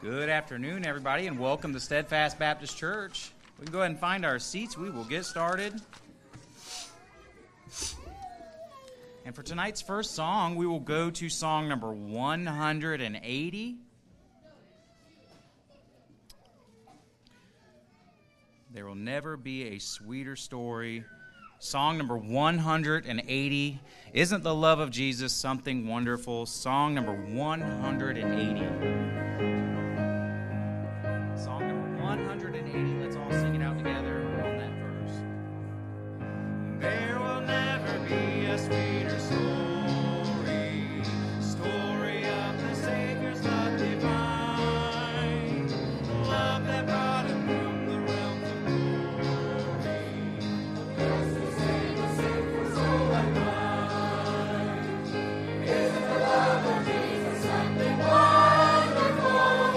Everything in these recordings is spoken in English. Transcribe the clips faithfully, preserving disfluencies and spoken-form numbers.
Good afternoon, everybody, and welcome to Steadfast Baptist Church. We can go ahead and find our seats. We will get started. And for tonight's first song, we will go to song number one hundred eighty. There will never be a sweeter story. Song number one hundred eighty. Isn't the love of Jesus something wonderful? Song number one hundred eighty. Song number one hundred eighty. Let's all sing it out together on that verse. There will never be a sweeter story, story of the Savior's love divine, love that brought him from the realms of glory. Yes, to save a sinful soul like mine. Isn't the love of Jesus something wonderful?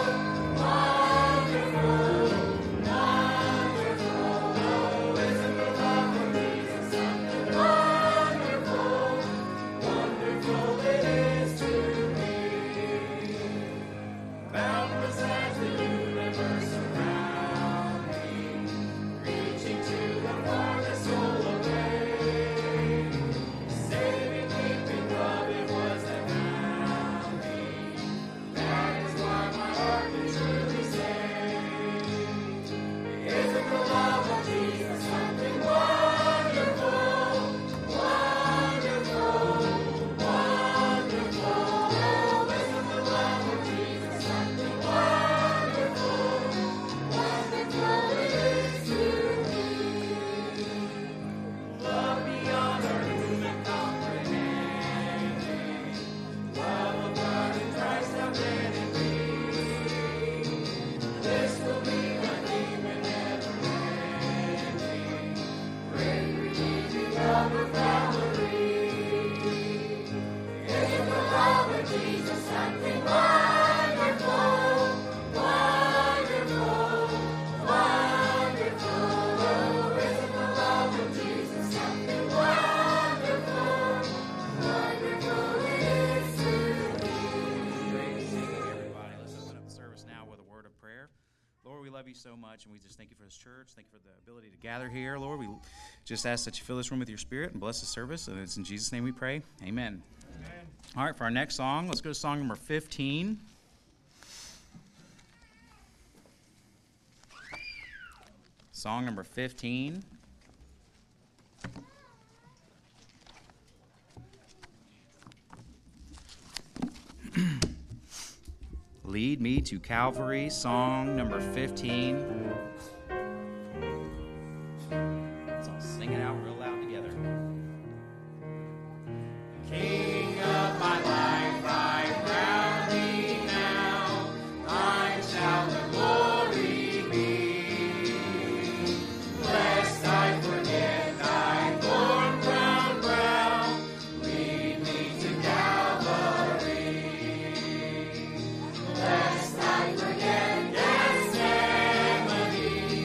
So much, and we just thank you for this church. Thank you for the ability to gather here, Lord. We just ask that you fill this room with your spirit and bless the service, and it's in Jesus' name we pray. Amen. Amen. All right, for our next song, let's go to song number fifteen. Song number fifteen. Lead Me to Calvary, song number fifteen. Let's all sing it out real loud together. King of my life, I crown thee now. Thine shall the glory be. Lest I forget thy thorn crown brow, lead me to Calvary. Lest I forget Gethsemane,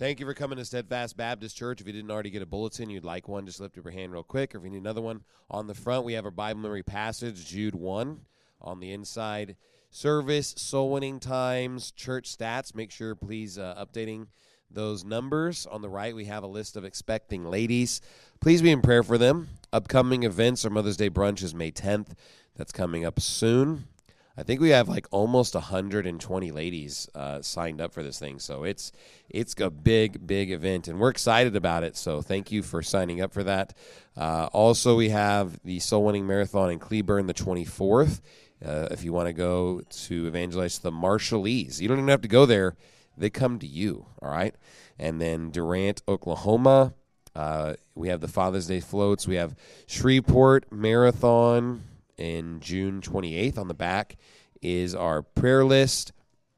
Thank you for coming to Steadfast Baptist Church. If you didn't already get a bulletin, you'd like one, just lift up your hand real quick. Or if you need another one, on the front, we have our Bible memory passage, Jude one. On the inside, service, soul winning times, church stats. Make sure, please, uh, updating those numbers. On the right, we have a list of expecting ladies. Please be in prayer for them. Upcoming events, our Mother's Day brunch is May tenth. That's coming up soon. I think we have like almost one hundred twenty ladies uh, signed up for this thing, so it's it's a big, big event, and we're excited about it, so thank you for signing up for that. Uh, also, we have the Soul Winning Marathon in Cleburne the twenty-fourth. Uh, if you want to go to evangelize the Marshallese, you don't even have to go there. They come to you, all right? And then Durant, Oklahoma. Uh, we have the Father's Day floats. We have Shreveport Marathon in June twenty-eighth. On the back is our prayer list.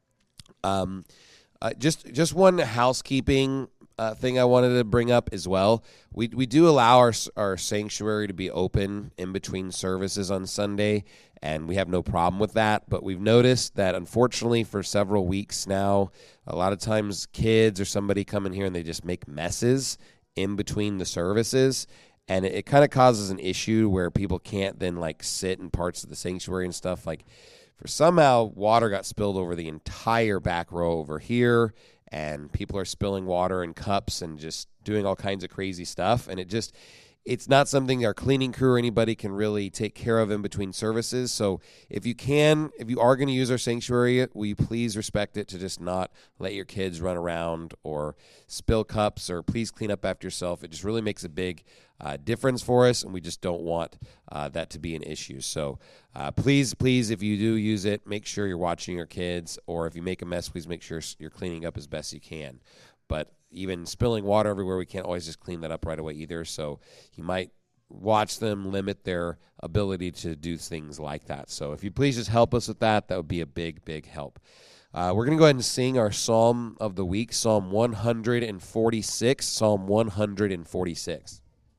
Um, uh, just just one housekeeping uh, thing I wanted to bring up as well. We we do allow our our sanctuary to be open in between services on Sunday, and we have no problem with that. But we've noticed that, unfortunately, for several weeks now, a lot of times kids or somebody come in here and they just make messes in between the services. And it, it kind of causes an issue where people can't then, like, sit in parts of the sanctuary and stuff. Like, for somehow, water got spilled over the entire back row over here, and people are spilling water in cups and just doing all kinds of crazy stuff. And it just, it's not something our cleaning crew or anybody can really take care of in between services. So if you can, if you are going to use our sanctuary, will you please respect it to just not let your kids run around or spill cups, or please clean up after yourself. It just really makes a big uh, difference for us, and we just don't want uh, that to be an issue. So uh, please, please, if you do use it, make sure you're watching your kids, or if you make a mess, please make sure you're cleaning up as best you can. But even spilling water everywhere, we can't always just clean that up right away either. So you might watch them limit their ability to do things like that. So if you please just help us with that, that would be a big, big help. Uh, we're going to go ahead and sing our Psalm of the week, Psalm one forty-six, Psalm one forty-six.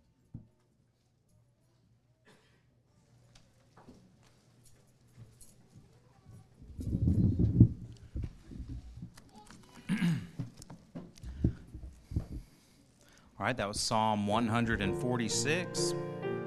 All right, that was Psalm one forty-six.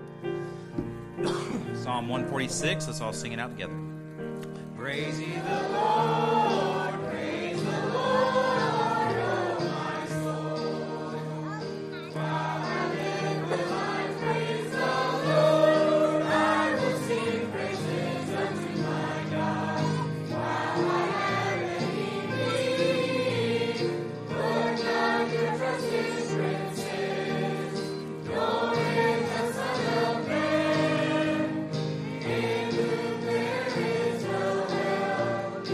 Psalm one forty-six, let's all sing it out together. Praise ye the Lord, praise the Lord, oh my soul. While I live with my praise the Lord, I will sing praises unto my God. While I have any being, Lord God, your trust is princes. Nor is the Son of Man, in whom there is no help.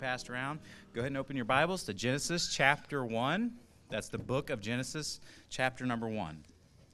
passed around. Go ahead and open your Bibles to Genesis chapter one. That's the book of Genesis, chapter number one.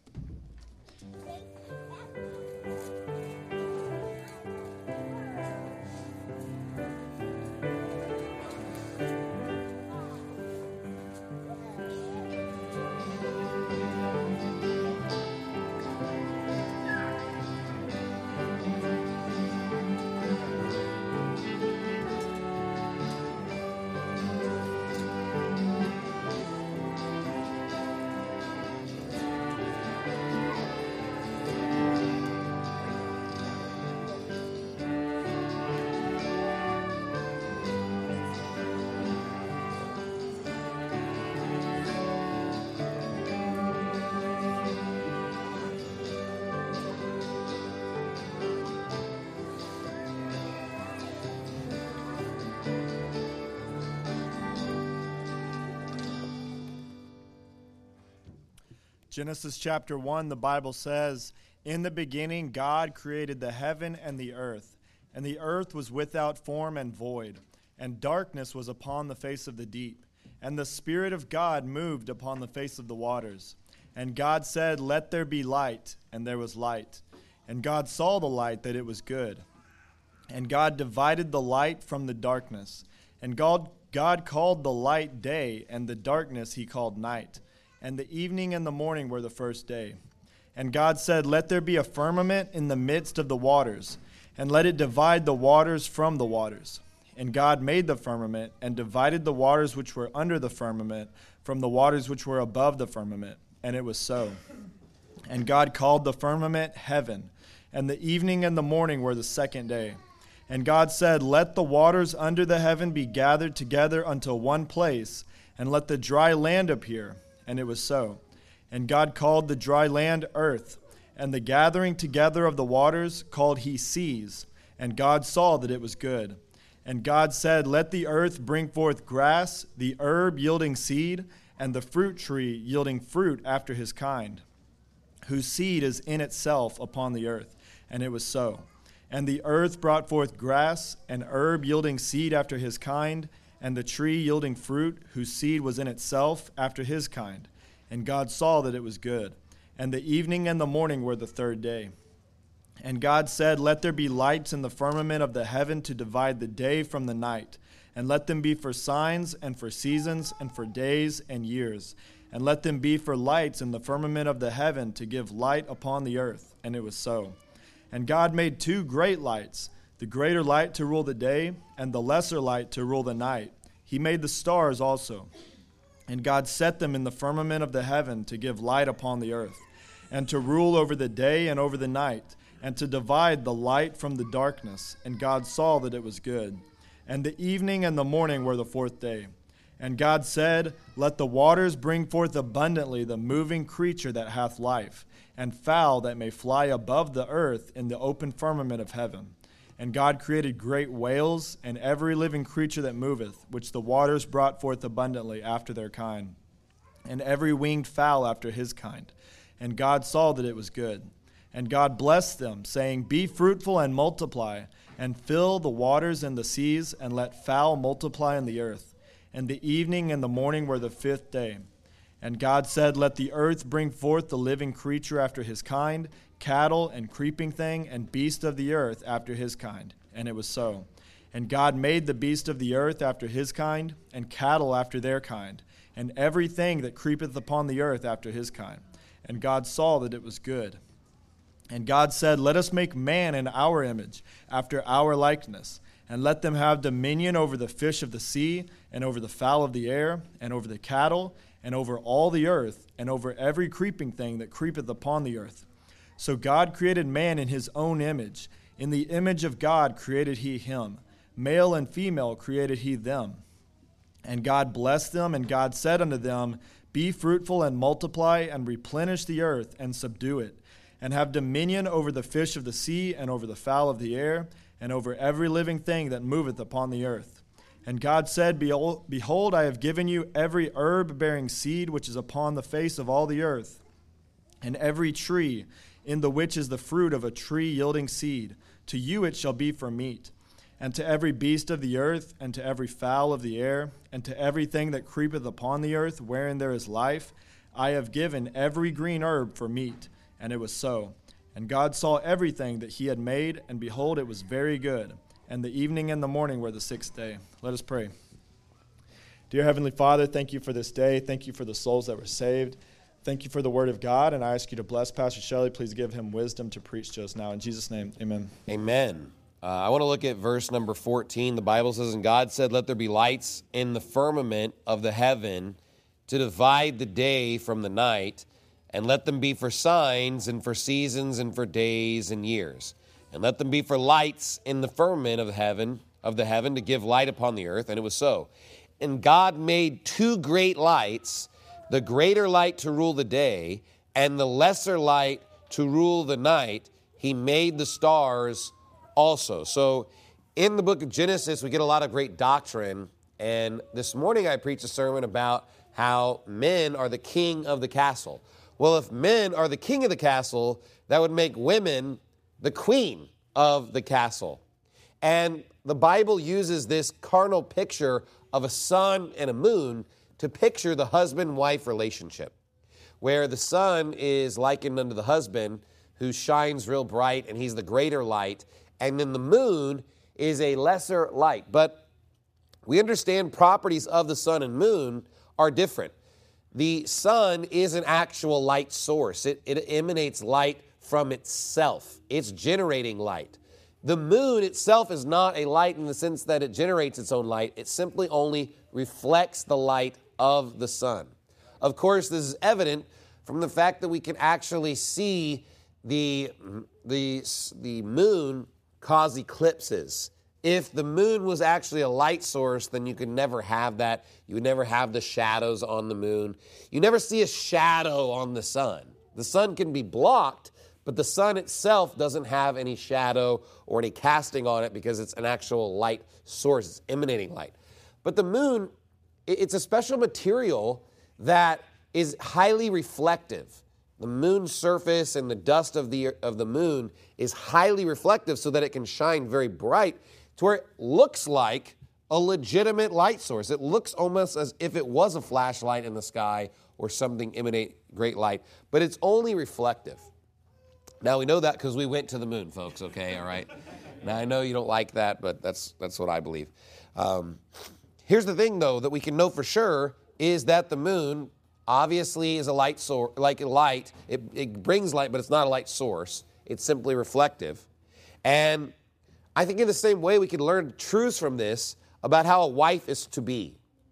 Genesis chapter one, the Bible says, "In the beginning God created the heaven and the earth, and the earth was without form and void, and darkness was upon the face of the deep, and the Spirit of God moved upon the face of the waters. And God said, 'Let there be light,' and there was light. And God saw the light, that it was good. And God divided the light from the darkness. And God, God called the light day, and the darkness he called night. And the evening and the morning were the first day. And God said, 'Let there be a firmament in the midst of the waters, and let it divide the waters from the waters.' And God made the firmament, and divided the waters which were under the firmament from the waters which were above the firmament. And it was so. And God called the firmament heaven. And the evening and the morning were the second day. And God said, 'Let the waters under the heaven be gathered together unto one place, and let the dry land appear.' And it was so. And God called the dry land earth, and the gathering together of the waters called he seas. And God saw that it was good. And God said, 'Let the earth bring forth grass, the herb yielding seed, and the fruit tree yielding fruit after his kind, whose seed is in itself upon the earth.' And it was so. And the earth brought forth grass, and herb yielding seed after his kind, and the tree yielding fruit, whose seed was in itself after his kind. And God saw that it was good. And the evening and the morning were the third day. And God said, 'Let there be lights in the firmament of the heaven to divide the day from the night, and let them be for signs and for seasons and for days and years. And let them be for lights in the firmament of the heaven to give light upon the earth.' And it was so. And God made two great lights, the greater light to rule the day, and the lesser light to rule the night. He made the stars also. And God set them in the firmament of the heaven to give light upon the earth, and to rule over the day and over the night, and to divide the light from the darkness. And God saw that it was good. And the evening and the morning were the fourth day. And God said, 'Let the waters bring forth abundantly the moving creature that hath life, and fowl that may fly above the earth in the open firmament of heaven.' And God created great whales, and every living creature that moveth, which the waters brought forth abundantly after their kind, and every winged fowl after his kind. And God saw that it was good. And God blessed them, saying, 'Be fruitful and multiply, and fill the waters and the seas, and let fowl multiply in the earth.' And the evening and the morning were the fifth day. And God said, 'Let the earth bring forth the living creature after his kind, cattle and creeping thing, and beast of the earth after his kind.' And it was so. And God made the beast of the earth after his kind, and cattle after their kind, and everything that creepeth upon the earth after his kind. And God saw that it was good. And God said, 'Let us make man in our image, after our likeness, and let them have dominion over the fish of the sea, and over the fowl of the air, and over the cattle, and over all the earth, and over every creeping thing that creepeth upon the earth.' So God created man in his own image. In the image of God created he him. Male and female created he them. And God blessed them, and God said unto them, 'Be fruitful and multiply, and replenish the earth, and subdue it, and have dominion over the fish of the sea, and over the fowl of the air, and over every living thing that moveth upon the earth.' And God said, Behold, I have given you every herb bearing seed which is upon the face of all the earth, and every tree in the which is the fruit of a tree yielding seed. To you it shall be for meat. And to every beast of the earth, and to every fowl of the air, and to everything that creepeth upon the earth, wherein there is life, I have given every green herb for meat. And it was so. And God saw everything that he had made, and behold, it was very good. And the evening and the morning were the sixth day. Let us pray. Dear Heavenly Father, thank you for this day. Thank you for the souls that were saved. Thank you for the word of God, and I ask you to bless Pastor Shelley. Please give him wisdom to preach to us now. In Jesus' name, amen. Amen. Uh, I want to look at verse number fourteen. The Bible says, "And God said, let there be lights in the firmament of the heaven to divide the day from the night, and let them be for signs and for seasons and for days and years. And let them be for lights in the firmament of the heaven, of the heaven to give light upon the earth." And it was so. And God made two great lights, the greater light to rule the day, and the lesser light to rule the night. He made the stars also. So in the book of Genesis, we get a lot of great doctrine. And this morning I preached a sermon about how men are the king of the castle. Well, if men are the king of the castle, that would make women the queen of the castle. And the Bible uses this carnal picture of a sun and a moon to picture the husband-wife relationship, where the sun is likened unto the husband who shines real bright, and he's the greater light, and then the moon is a lesser light. But we understand properties of the sun and moon are different. The sun is an actual light source. It, it emanates light from itself. It's generating light. The moon itself is not a light in the sense that it generates its own light. It simply only reflects the light of the sun. Of course, this is evident from the fact that we can actually see the, the, the moon cause eclipses. If the moon was actually a light source, then you could never have that. You would never have the shadows on the moon. You never see a shadow on the sun. The sun can be blocked, but the sun itself doesn't have any shadow or any casting on it because it's an actual light source. It's emanating light. But the moon, it's a special material that is highly reflective. The moon's surface and the dust of the, of the moon is highly reflective so that it can shine very bright to where it looks like a legitimate light source. It looks almost as if it was a flashlight in the sky or something emanate great light, but it's only reflective. Now, we know that because we went to the moon, folks, okay, all right? Now, I know you don't like that, but that's that's what I believe. Um, here's the thing, though, that we can know for sure is that the moon obviously is a light source, like a light. It, it brings light, but it's not a light source. It's simply reflective. And I think in the same way we can learn truths from this about how a wife is to be.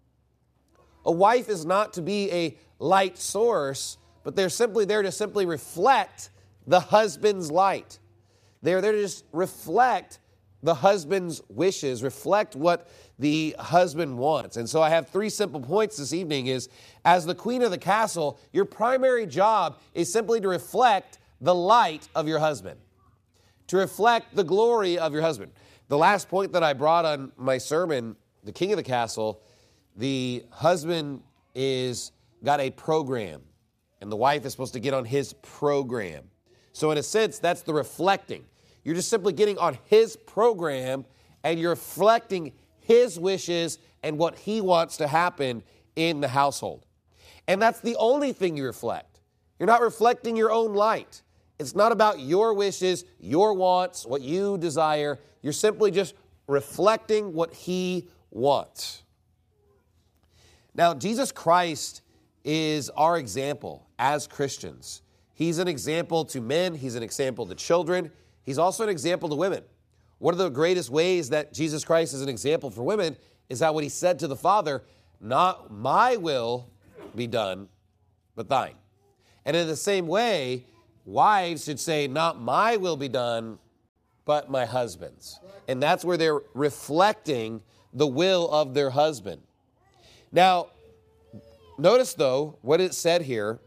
A wife is not to be a light source, but they're simply there to simply reflect the husband's light. They're there to just reflect the husband's wishes, reflect what the husband wants. And so I have three simple points this evening is, as the queen of the castle, your primary job is simply to reflect the light of your husband, to reflect the glory of your husband. The last point that I brought on my sermon, the king of the castle, the husband is got a program, and the wife is supposed to get on his program. So in a sense, that's the reflecting. You're just simply getting on his program, and you're reflecting his wishes and what he wants to happen in the household. And that's the only thing you reflect. You're not reflecting your own light. It's not about your wishes, your wants, what you desire. You're simply just reflecting what he wants. Now, Jesus Christ is our example as Christians. He's an example to men. He's an example to children. He's also an example to women. One of the greatest ways that Jesus Christ is an example for women is that what he said to the Father, not my will be done, but thine. And in the same way, wives should say, not my will be done, but my husband's. And that's where they're reflecting the will of their husband. Now, notice, though, what it said here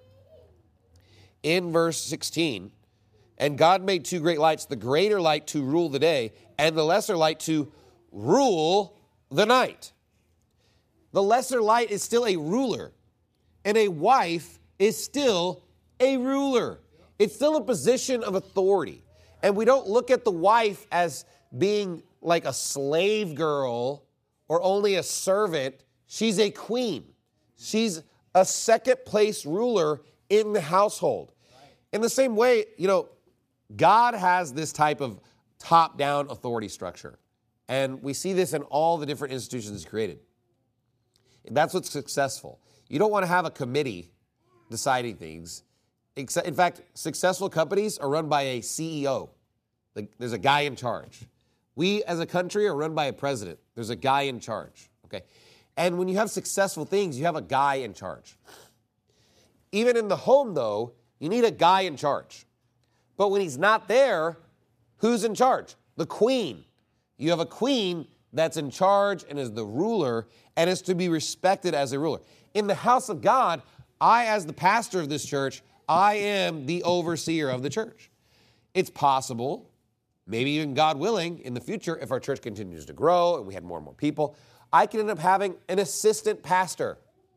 in verse sixteen. And God made two great lights, the greater light to rule the day, and the lesser light to rule the night. The lesser light is still a ruler, and a wife is still a ruler. It's still a position of authority. And we don't look at the wife as being like a slave girl or only a servant. She's a queen. She's a second place ruler in the household. In the same way, you know, God has this type of top-down authority structure. And we see this in all the different institutions He's created. That's what's successful. You don't want to have a committee deciding things. In fact, successful companies are run by a C E O. There's a guy in charge. We as a country are run by a president. There's a guy in charge. Okay? And when you have successful things, you have a guy in charge. Even in the home, though, you need a guy in charge. But when he's not there, who's in charge? The queen. You have a queen that's in charge and is the ruler and is to be respected as a ruler. In the house of God, I, as the pastor of this church, I am the overseer of the church. It's possible, maybe even God willing, in the future, if our church continues to grow and we have more and more people, I can end up having an assistant pastor.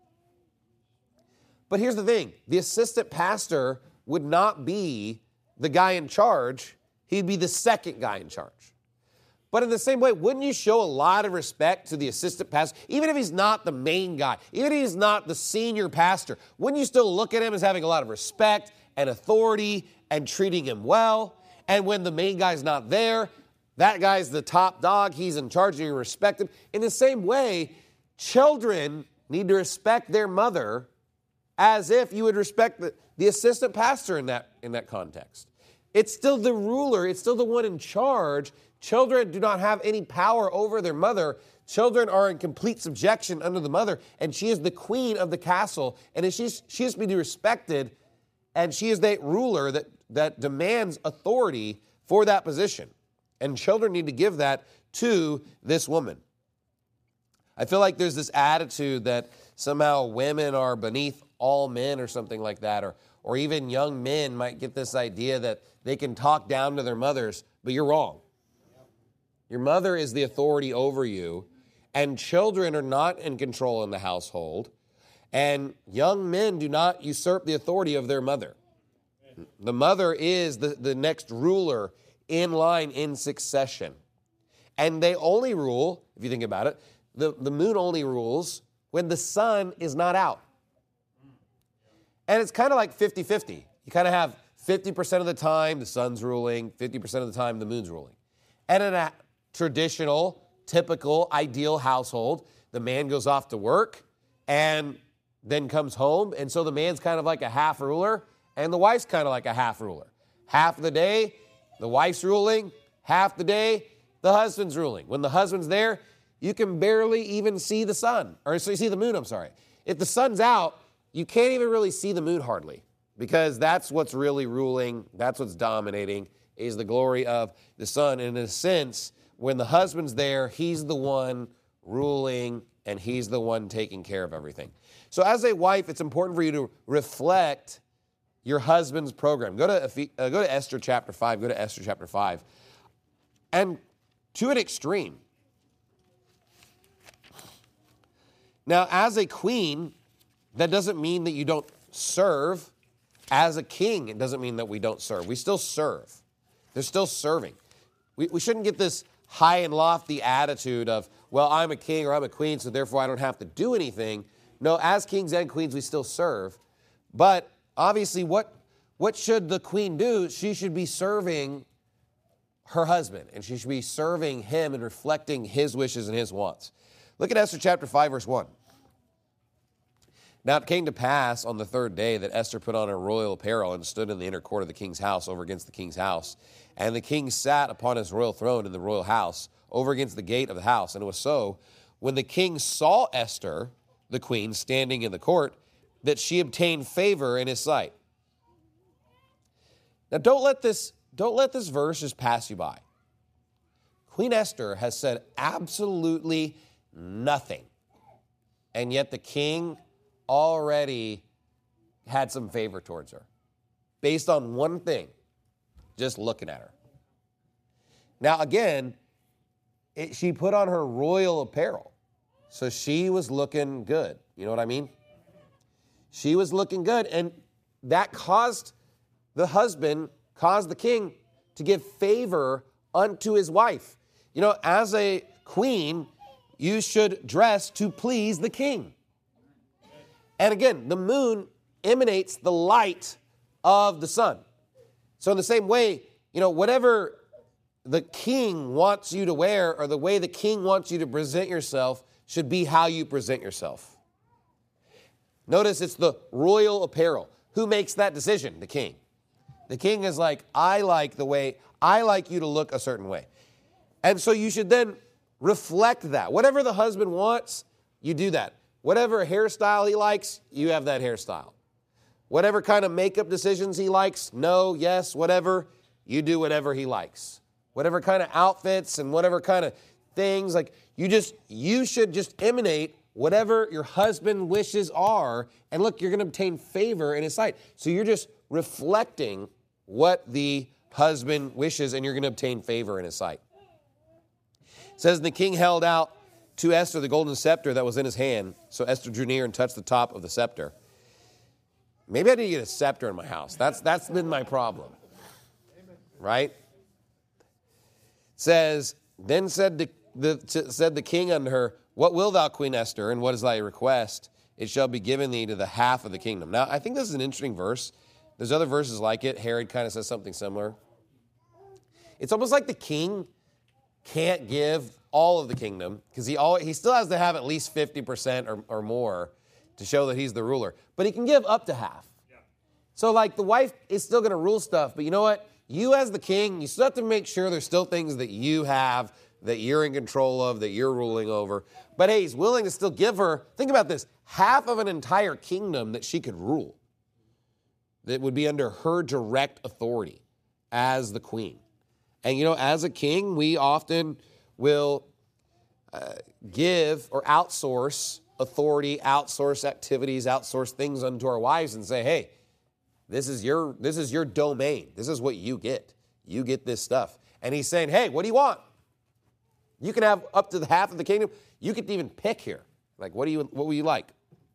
But here's the thing. The assistant pastor would not be the guy in charge. He'd be the second guy in charge. But in the same way, wouldn't you show a lot of respect to the assistant pastor, even if he's not the main guy, even if he's not the senior pastor? Wouldn't you still look at him as having a lot of respect and authority and treating him well? And when the main guy's not there, that guy's the top dog, he's in charge, and you respect him. In the same way, children need to respect their mother as if you would respect the, the assistant pastor in that, in that context. It's still the ruler, it's still the one in charge. Children do not have any power over their mother. Children are in complete subjection under the mother, and she is the queen of the castle, and she's, she is to be respected, and she is the ruler that, that demands authority for that position. And children need to give that to this woman. I feel like there's this attitude that somehow women are beneath all men or something like that, or, or even young men might get this idea that they can talk down to their mothers, but you're wrong. Your mother is the authority over you, and children are not in control in the household, and young men do not usurp the authority of their mother. The mother is the, the next ruler in line in succession. And they only rule, if you think about it, the, the moon only rules when the sun is not out. And it's kind of like fifty-fifty. You kind of have fifty percent of the time the sun's ruling, fifty percent of the time the moon's ruling. And in a traditional, typical, ideal household, the man goes off to work and then comes home. And so the man's kind of like a half ruler and the wife's kind of like a half ruler. Half of the day, the wife's ruling. Half the day, the husband's ruling. When the husband's there, you can barely even see the sun. Or so you see the moon, I'm sorry. If the sun's out, you can't even really see the moon hardly, because that's what's really ruling, that's what's dominating, is the glory of the sun. And in a sense, when the husband's there, he's the one ruling and he's the one taking care of everything. So as a wife, it's important for you to reflect your husband's program. Go to, uh, go to Esther chapter five. Go to Esther chapter five. And to an extreme. Now, as a queen, that doesn't mean that you don't serve. As a king, it doesn't mean that we don't serve. We still serve. They're still serving. We, we shouldn't get this high and lofty attitude of, well, I'm a king or I'm a queen, so therefore I don't have to do anything. No, as kings and queens, we still serve. But obviously, what, what should the queen do? She should be serving her husband, and she should be serving him and reflecting his wishes and his wants. Look at Esther chapter five, verse one. Now it came to pass on the third day that Esther put on her royal apparel and stood in the inner court of the king's house over against the king's house. And the king sat upon his royal throne in the royal house over against the gate of the house. And it was so, when the king saw Esther, the queen, standing in the court, that she obtained favor in his sight. Now don't let this, don't let this verse just pass you by. Queen Esther has said absolutely nothing. And yet the king already had some favor towards her based on one thing, just looking at her. Now, again, it, she put on her royal apparel, so she was looking good. You know what I mean? She was looking good, and that caused the husband, caused the king to give favor unto his wife. you know, as a queen, you should dress to please the king. And again, the moon emanates the light of the sun. So in the same way, you know, whatever the king wants you to wear or the way the king wants you to present yourself should be how you present yourself. Notice it's the royal apparel. Who makes that decision? The king. The king is like, I like the way, I like you to look a certain way. And so you should then reflect that. Whatever the husband wants, you do that. Whatever hairstyle he likes, you have that hairstyle. Whatever kind of makeup decisions he likes, no, yes, whatever, you do whatever he likes. Whatever kind of outfits and whatever kind of things, like you just, you should just emanate whatever your husband wishes are. And look, you're going to obtain favor in his sight. So you're just reflecting what the husband wishes and you're going to obtain favor in his sight. It says, the king held out to Esther the golden scepter that was in his hand. So Esther drew near and touched the top of the scepter. Maybe I need to get a scepter in my house. That's, that's been my problem. Right? It says, then said the, the, said the king unto her, what wilt thou, Queen Esther, and what is thy request? It shall be given thee to the half of the kingdom. Now, I think this is an interesting verse. There's other verses like it. Herod kind of says something similar. It's almost like the king can't give all of the kingdom because he always, he still has to have at least fifty percent or, or more to show that he's the ruler. But he can give up to half. Yeah. So like the wife is still going to rule stuff, but you know what? You as the king, you still have to make sure there's still things that you have, that you're in control of, that you're ruling over. But hey, he's willing to still give her, think about this, half of an entire kingdom that she could rule. That would be under her direct authority as the queen. And you know, as a king, we often will uh, give or outsource authority, outsource activities, outsource things unto our wives and say, hey, this is your this is your domain. This is what you get. You get this stuff. And he's saying, hey, what do you want? You can have up to the half of the kingdom. You could even pick here. Like, what do you what will you like?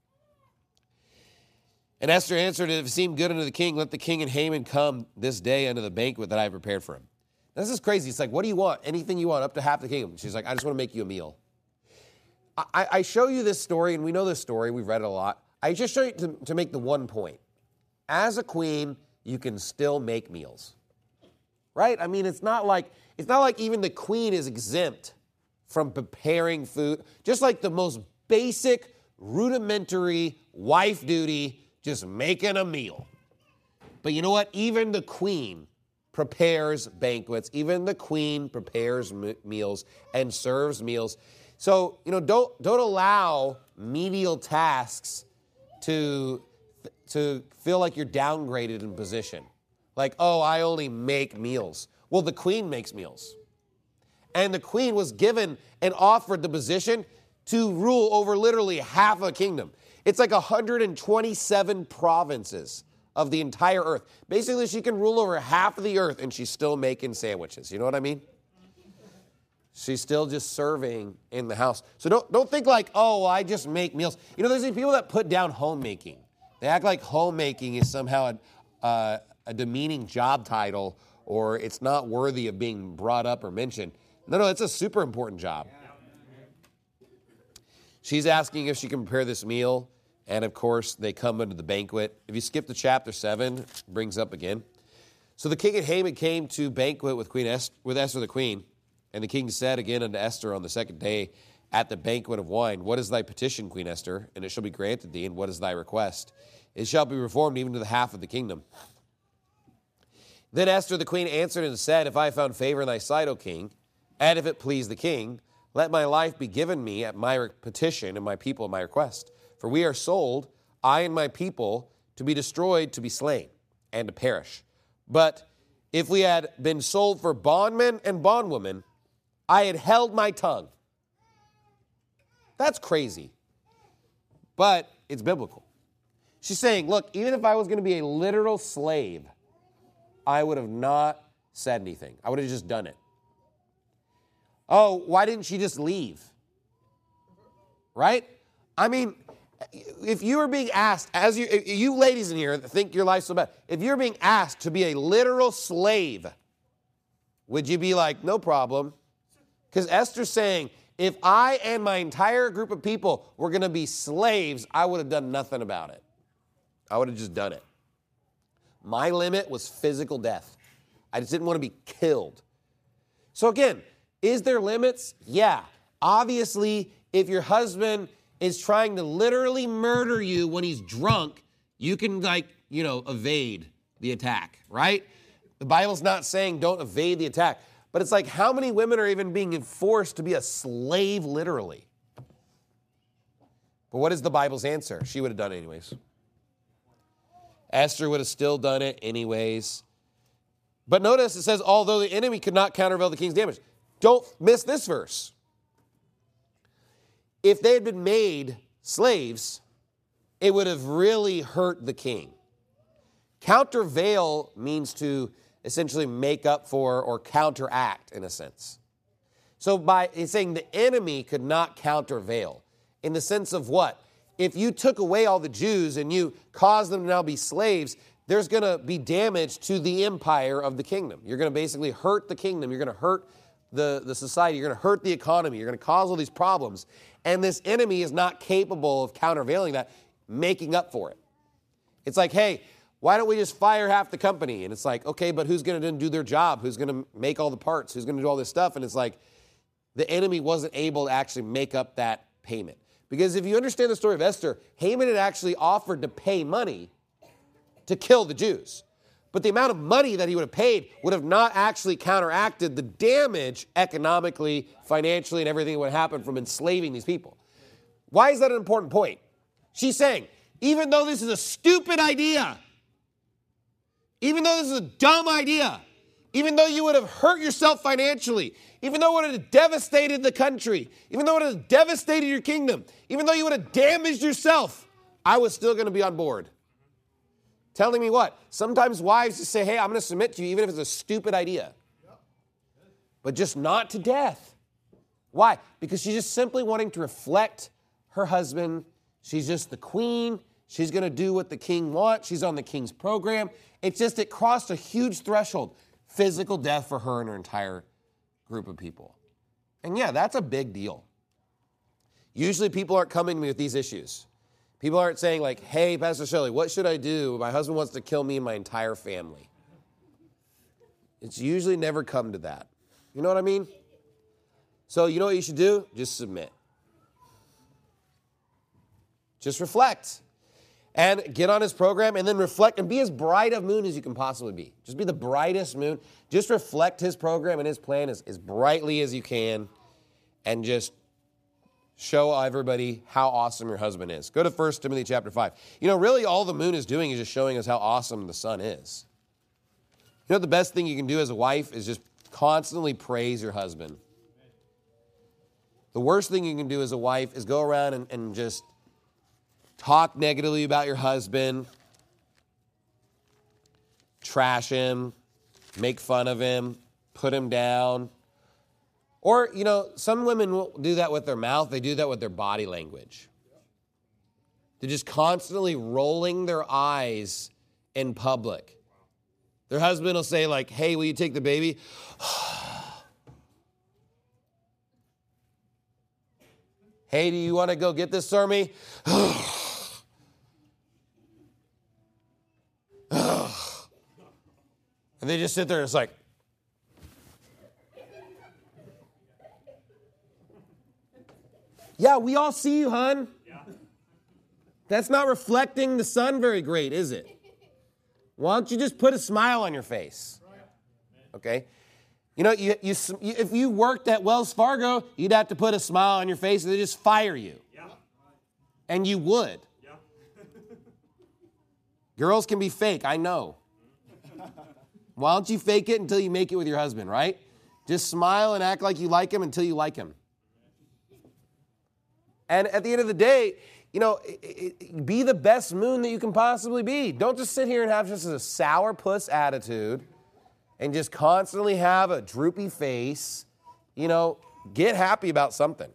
And Esther answered, if it seemed good unto the king, let the king and Haman come this day unto the banquet that I have prepared for him. Now, this is crazy. It's like, what do you want? Anything you want, up to half the kingdom. She's like, I just want to make you a meal. I, I show you this story, and we know this story. We've read it a lot. I just show you to, to make the one point. As a queen, you can still make meals. Right? I mean, it's not like it's not like even the queen is exempt from preparing food. Just like the most basic, rudimentary wife duty, just making a meal. But you know what? Even the queen prepares banquets. Even the queen prepares m- meals and serves meals. So, you know, don't don't allow menial tasks to, to feel like you're downgraded in position. Like, oh, I only make meals. Well, the queen makes meals. And the queen was given and offered the position to rule over literally half a kingdom. It's like one hundred twenty-seven provinces of the entire earth. Basically, she can rule over half of the earth and she's still making sandwiches. You know what I mean? She's still just serving in the house. So don't, don't think like, oh, I just make meals. You know, there's these people that put down homemaking. They act like homemaking is somehow a, uh, a demeaning job title or it's not worthy of being brought up or mentioned. No, no, it's a super important job. She's asking if she can prepare this meal. And, of course, they come into the banquet. If you skip to chapter seven, it brings up again. So the king and Haman came to banquet with Queen Esther, with Esther the queen. And the king said again unto Esther on the second day at the banquet of wine, what is thy petition, Queen Esther? And it shall be granted thee. And what is thy request? It shall be reformed even to the half of the kingdom. Then Esther the queen answered and said, if I found favor in thy sight, O king, and if it please the king, let my life be given me at my petition and my people at my request. For we are sold, I and my people, to be destroyed, to be slain, and to perish. But if we had been sold for bondmen and bondwomen, I had held my tongue. That's crazy. But it's biblical. She's saying, look, even if I was going to be a literal slave, I would have not said anything. I would have just done it. Oh, why didn't she just leave? Right? I mean, if you were being asked, as you, you ladies in here think your life's so bad, if you're being asked to be a literal slave, would you be like, no problem, Because Esther's saying, if I and my entire group of people were going to be slaves, I would have done nothing about it. I would have just done it. My limit was physical death. I just didn't want to be killed. So again, is there limits? Yeah. Obviously, if your husband is trying to literally murder you when he's drunk, you can, like, you know, evade the attack, right? The Bible's not saying don't evade the attack. But it's like, how many women are even being forced to be a slave literally? But what is the Bible's answer? She would have done it anyways. Esther would have still done it anyways. But notice it says, although the enemy could not countervail the king's damage. Don't miss this verse. If they had been made slaves, it would have really hurt the king. Countervail means to essentially make up for or counteract in a sense. So by it's saying the enemy could not countervail in the sense of what? If you took away all the Jews and you caused them to now be slaves, there's going to be damage to the empire of the kingdom. You're going to basically hurt the kingdom. You're going to hurt the, the society. You're going to hurt the economy. You're going to cause all these problems. And this enemy is not capable of countervailing that, making up for it. It's like, hey, why don't we just fire half the company? And it's like, okay, but who's going to do their job? Who's going to make all the parts? Who's going to do all this stuff? And it's like the enemy wasn't able to actually make up that payment. Because if you understand the story of Esther, Haman had actually offered to pay money to kill the Jews. But the amount of money that he would have paid would have not actually counteracted the damage economically, financially, and everything that would happen from enslaving these people. Why is that an important point? She's saying, even though this is a stupid idea, even though this is a dumb idea, even though you would have hurt yourself financially, even though it would have devastated the country, even though it would have devastated your kingdom, even though you would have damaged yourself, I was still going to be on board. Telling me what? Sometimes wives just say, hey, I'm going to submit to you even if it's a stupid idea. But just not to death. Why? Because she's just simply wanting to reflect her husband. She's just the queen. She's going to do what the king wants. She's on the king's program. It's just it crossed a huge threshold. Physical death for her and her entire group of people. And yeah, that's a big deal. Usually people aren't coming to me with these issues. People aren't saying like, hey, Pastor Shelley, what should I do? My husband wants to kill me and my entire family. It's usually never come to that. You know what I mean? So you know what you should do? Just submit. Just reflect. And get on his program and then reflect and be as bright of moon as you can possibly be. Just be the brightest moon. Just reflect his program and his plan as, as brightly as you can and just show everybody how awesome your husband is. Go to First Timothy chapter five. You know, really all the moon is doing is just showing us how awesome the sun is. You know, the best thing you can do as a wife is just constantly praise your husband. The worst thing you can do as a wife is go around and, and just talk negatively about your husband, trash him, make fun of him, put him down. Or, you know, some women will do that with their mouth. They do that with their body language. They're just constantly rolling their eyes in public. Their husband will say like, hey, will you take the baby? Hey, do you want to go get this for me? And they just sit there and it's like, yeah, we all see you, hon. Yeah. That's not reflecting the sun very great, is it? Why don't you just put a smile on your face? Okay? You know, you, you, if you worked at Wells Fargo, you'd have to put a smile on your face and they'd just fire you. Yeah. And you would. Yeah. Girls can be fake, I know. Why don't you fake it until you make it with your husband, right? Just smile and act like you like him until you like him. And at the end of the day, you know, it, it, be the best moon that you can possibly be. Don't just sit here and have just a sourpuss attitude and just constantly have a droopy face. You know, get happy about something.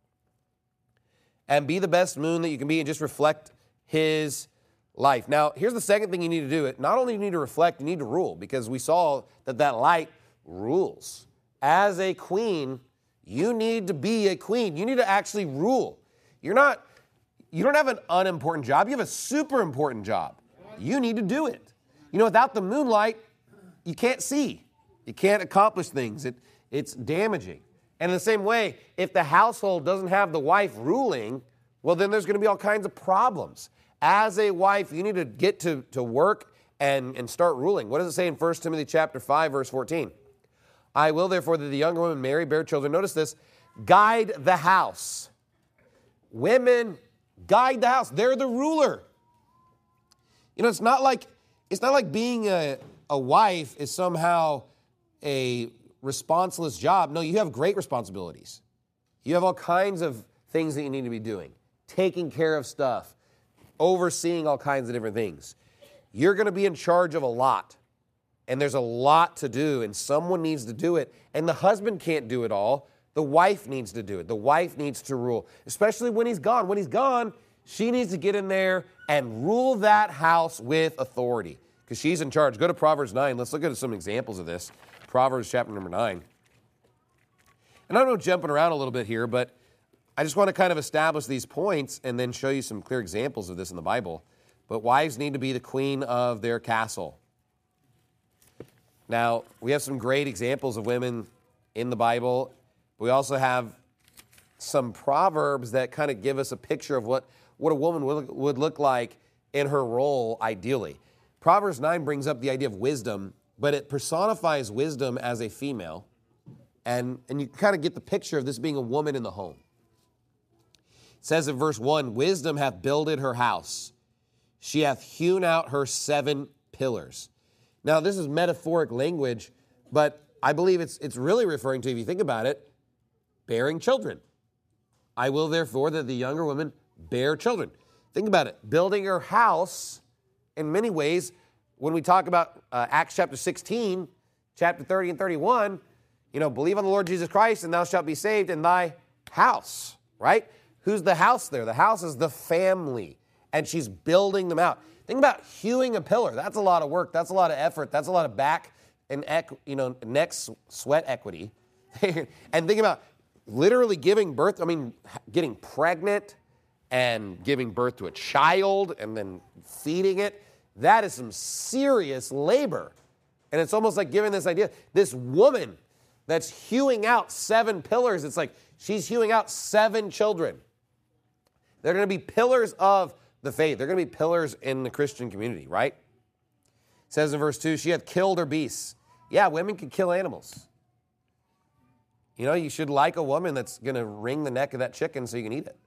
And be the best moon that you can be and just reflect his life. Now, here's the second thing you need to do. Not only do you need to reflect, you need to rule, because we saw that that light rules. As a queen, You need to be a queen. You need to actually rule. You're not, you don't have an unimportant job. You have a super important job. You need to do it. You know, without the moonlight, you can't see. You can't accomplish things. It, it's damaging. And in the same way, if the household doesn't have the wife ruling, well, then there's going to be all kinds of problems. As a wife, you need to get to, to work and, and start ruling. What does it say in First Timothy chapter five, verse fourteen? I will, therefore, that the younger women marry, bear children. Notice this. Guide the house. Women guide the house. They're the ruler. You know, it's not like it's not like being a, a wife is somehow a responseless job. No, you have great responsibilities. You have all kinds of things that you need to be doing. Taking care of stuff. Overseeing all kinds of different things. You're going to be in charge of a lot. And there's a lot to do, and someone needs to do it. And the husband can't do it all. The wife needs to do it. The wife needs to rule, especially when he's gone. When he's gone, she needs to get in there and rule that house with authority because she's in charge. Go to Proverbs nine. Let's look at some examples of this. Proverbs chapter number nine. And I know I'm jumping around a little bit here, but I just want to kind of establish these points and then show you some clear examples of this in the Bible. But wives need to be the queen of their castle. Now, we have some great examples of women in the Bible. We also have some proverbs that kind of give us a picture of what, what a woman would, would look like in her role, ideally. Proverbs nine brings up the idea of wisdom, but it personifies wisdom as a female. And, and you kind of get the picture of this being a woman in the home. It says in verse one, wisdom hath builded her house. She hath hewn out her seven pillars. Now, this is metaphoric language, but I believe it's it's really referring to, if you think about it, bearing children. I will, therefore, that the younger women bear children. Think about it. Building her house, in many ways, when we talk about uh, Acts chapter sixteen, chapter thirty and thirty-one, you know, believe on the Lord Jesus Christ and thou shalt be saved in thy house, right? Who's the house there? The house is the family, and she's building them out. Think about hewing a pillar. That's a lot of work. That's a lot of effort. That's a lot of back and equ- you know neck sweat equity. And think about literally giving birth. I mean, getting pregnant and giving birth to a child and then feeding it. That is some serious labor. And it's almost like giving this idea. This woman that's hewing out seven pillars. It's like she's hewing out seven children. They're going to be pillars of the faith. They're going to be pillars in the Christian community, right? It says in verse two, she hath killed her beasts. Yeah, women can kill animals. You know, you should like a woman that's going to wring the neck of that chicken so you can eat it.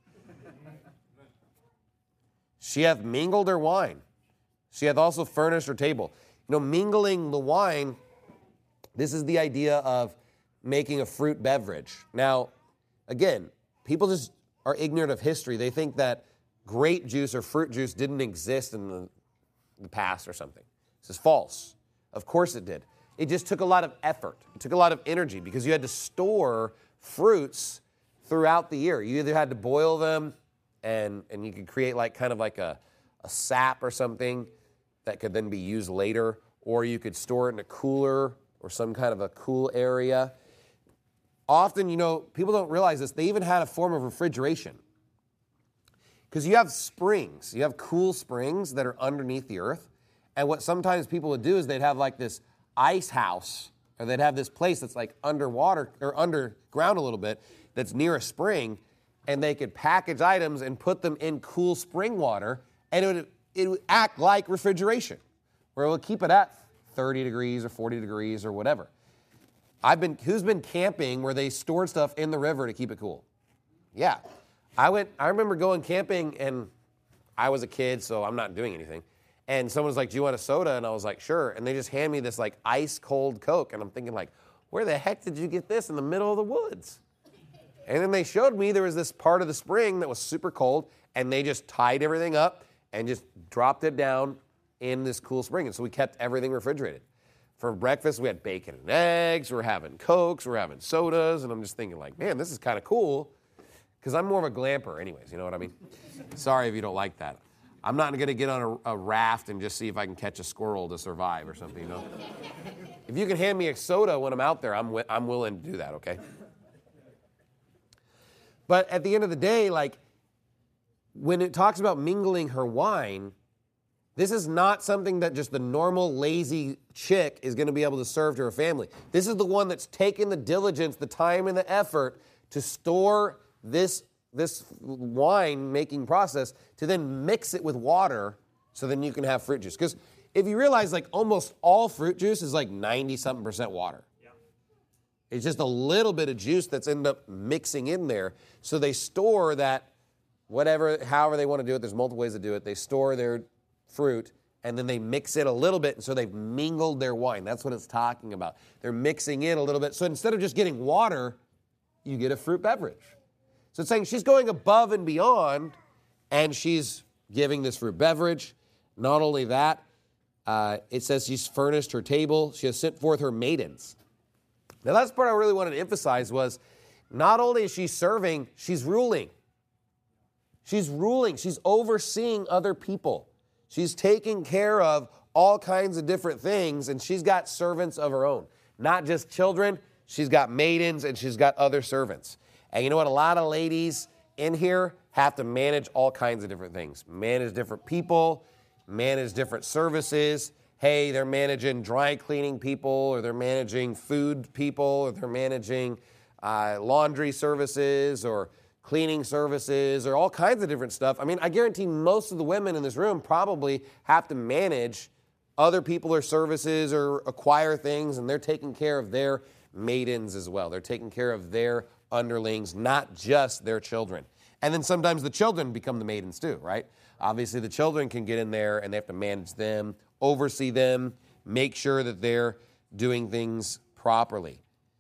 She hath mingled her wine. She hath also furnished her table. You know, mingling the wine, this is the idea of making a fruit beverage. Now, again, people just are ignorant of history. They think that grape juice or fruit juice didn't exist in the, the past or something. This is false. Of course it did. It just took a lot of effort. It took a lot of energy because you had to store fruits throughout the year. You either had to boil them and, and you could create like kind of like a, a sap or something that could then be used later, or you could store it in a cooler or some kind of a cool area. Often, you know, people don't realize this. They even had a form of refrigeration. Because you have springs. You have cool springs that are underneath the earth. And what sometimes people would do is they'd have like this ice house, or they'd have this place that's like underwater or underground a little bit that's near a spring, and they could package items and put them in cool spring water, and it would, it would act like refrigeration, where it would keep it at thirty degrees or forty degrees or whatever. I've been, who's been camping where they stored stuff in the river to keep it cool? Yeah. I went, I remember going camping, and I was a kid, so I'm not doing anything. And someone was like, do you want a soda? And I was like, sure. And they just hand me this like ice cold Coke. And I'm thinking like, where the heck did you get this in the middle of the woods? And then they showed me there was this part of the spring that was super cold, and they just tied everything up and just dropped it down in this cool spring. And so we kept everything refrigerated. For breakfast, we had bacon and eggs. We're having Cokes. We're having sodas. And I'm just thinking like, man, this is kind of cool. Because I'm more of a glamper anyways, you know what I mean? Sorry if you don't like that. I'm not going to get on a, a raft and just see if I can catch a squirrel to survive or something, you know? If you can hand me a soda when I'm out there, I'm wi- I'm willing to do that, okay? But at the end of the day, like, when it talks about mingling her wine, this is not something that just the normal lazy chick is going to be able to serve to her family. This is the one that's taken the diligence, the time, and the effort to store this, this wine-making process to then mix it with water so then you can have fruit juice. Because if you realize, like, almost all fruit juice is like ninety-something percent water. Yeah. It's just a little bit of juice that's ended up mixing in there. So they store that, whatever, however they want to do it. There's multiple ways to do it. They store their fruit, and then they mix it a little bit, and so they've mingled their wine. That's what it's talking about. They're mixing it a little bit. So instead of just getting water, you get a fruit beverage. So it's saying she's going above and beyond, and she's giving this fruit beverage. Not only that, uh, it says she's furnished her table. She has sent forth her maidens. Now, that's the part I really wanted to emphasize was not only is she serving, she's ruling. She's ruling. She's overseeing other people. She's taking care of all kinds of different things, and she's got servants of her own. Not just children, she's got maidens, and she's got other servants. And you know what? A lot of ladies in here have to manage all kinds of different things. Manage different people, manage different services. Hey, they're managing dry cleaning people, or they're managing food people, or they're managing uh, laundry services, or cleaning services, or all kinds of different stuff. I mean, I guarantee most of the women in this room probably have to manage other people or services or acquire things, and they're taking care of their maidens as well. They're taking care of their underlings, not just their children. And then sometimes the children become the maidens too, right? Obviously, the children can get in there, and they have to manage them, oversee them, make sure that they're doing things properly.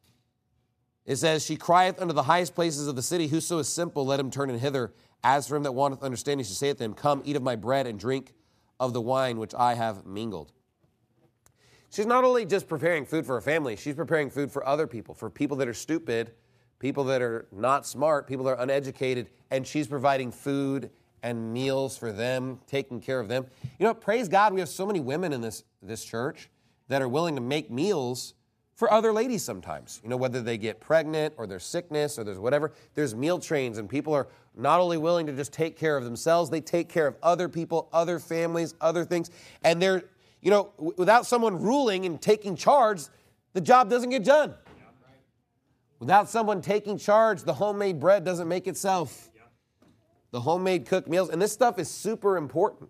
It says, she crieth unto the highest places of the city, whoso is simple, let him turn in hither. As for him that wanteth understanding, she saith to him, come, eat of my bread, and drink of the wine which I have mingled. She's not only just preparing food for her family, she's preparing food for other people, for people that are stupid, people that are not smart, people that are uneducated, and she's providing food and meals for them, taking care of them. You know, praise God, we have so many women in this, this church that are willing to make meals for other ladies sometimes. You know, whether they get pregnant or there's sickness or there's whatever, there's meal trains, and people are not only willing to just take care of themselves, they take care of other people, other families, other things. And they're, you know, w- without someone ruling and taking charge, the job doesn't get done. Without someone taking charge, the homemade bread doesn't make itself. The homemade cooked meals, and this stuff is super important.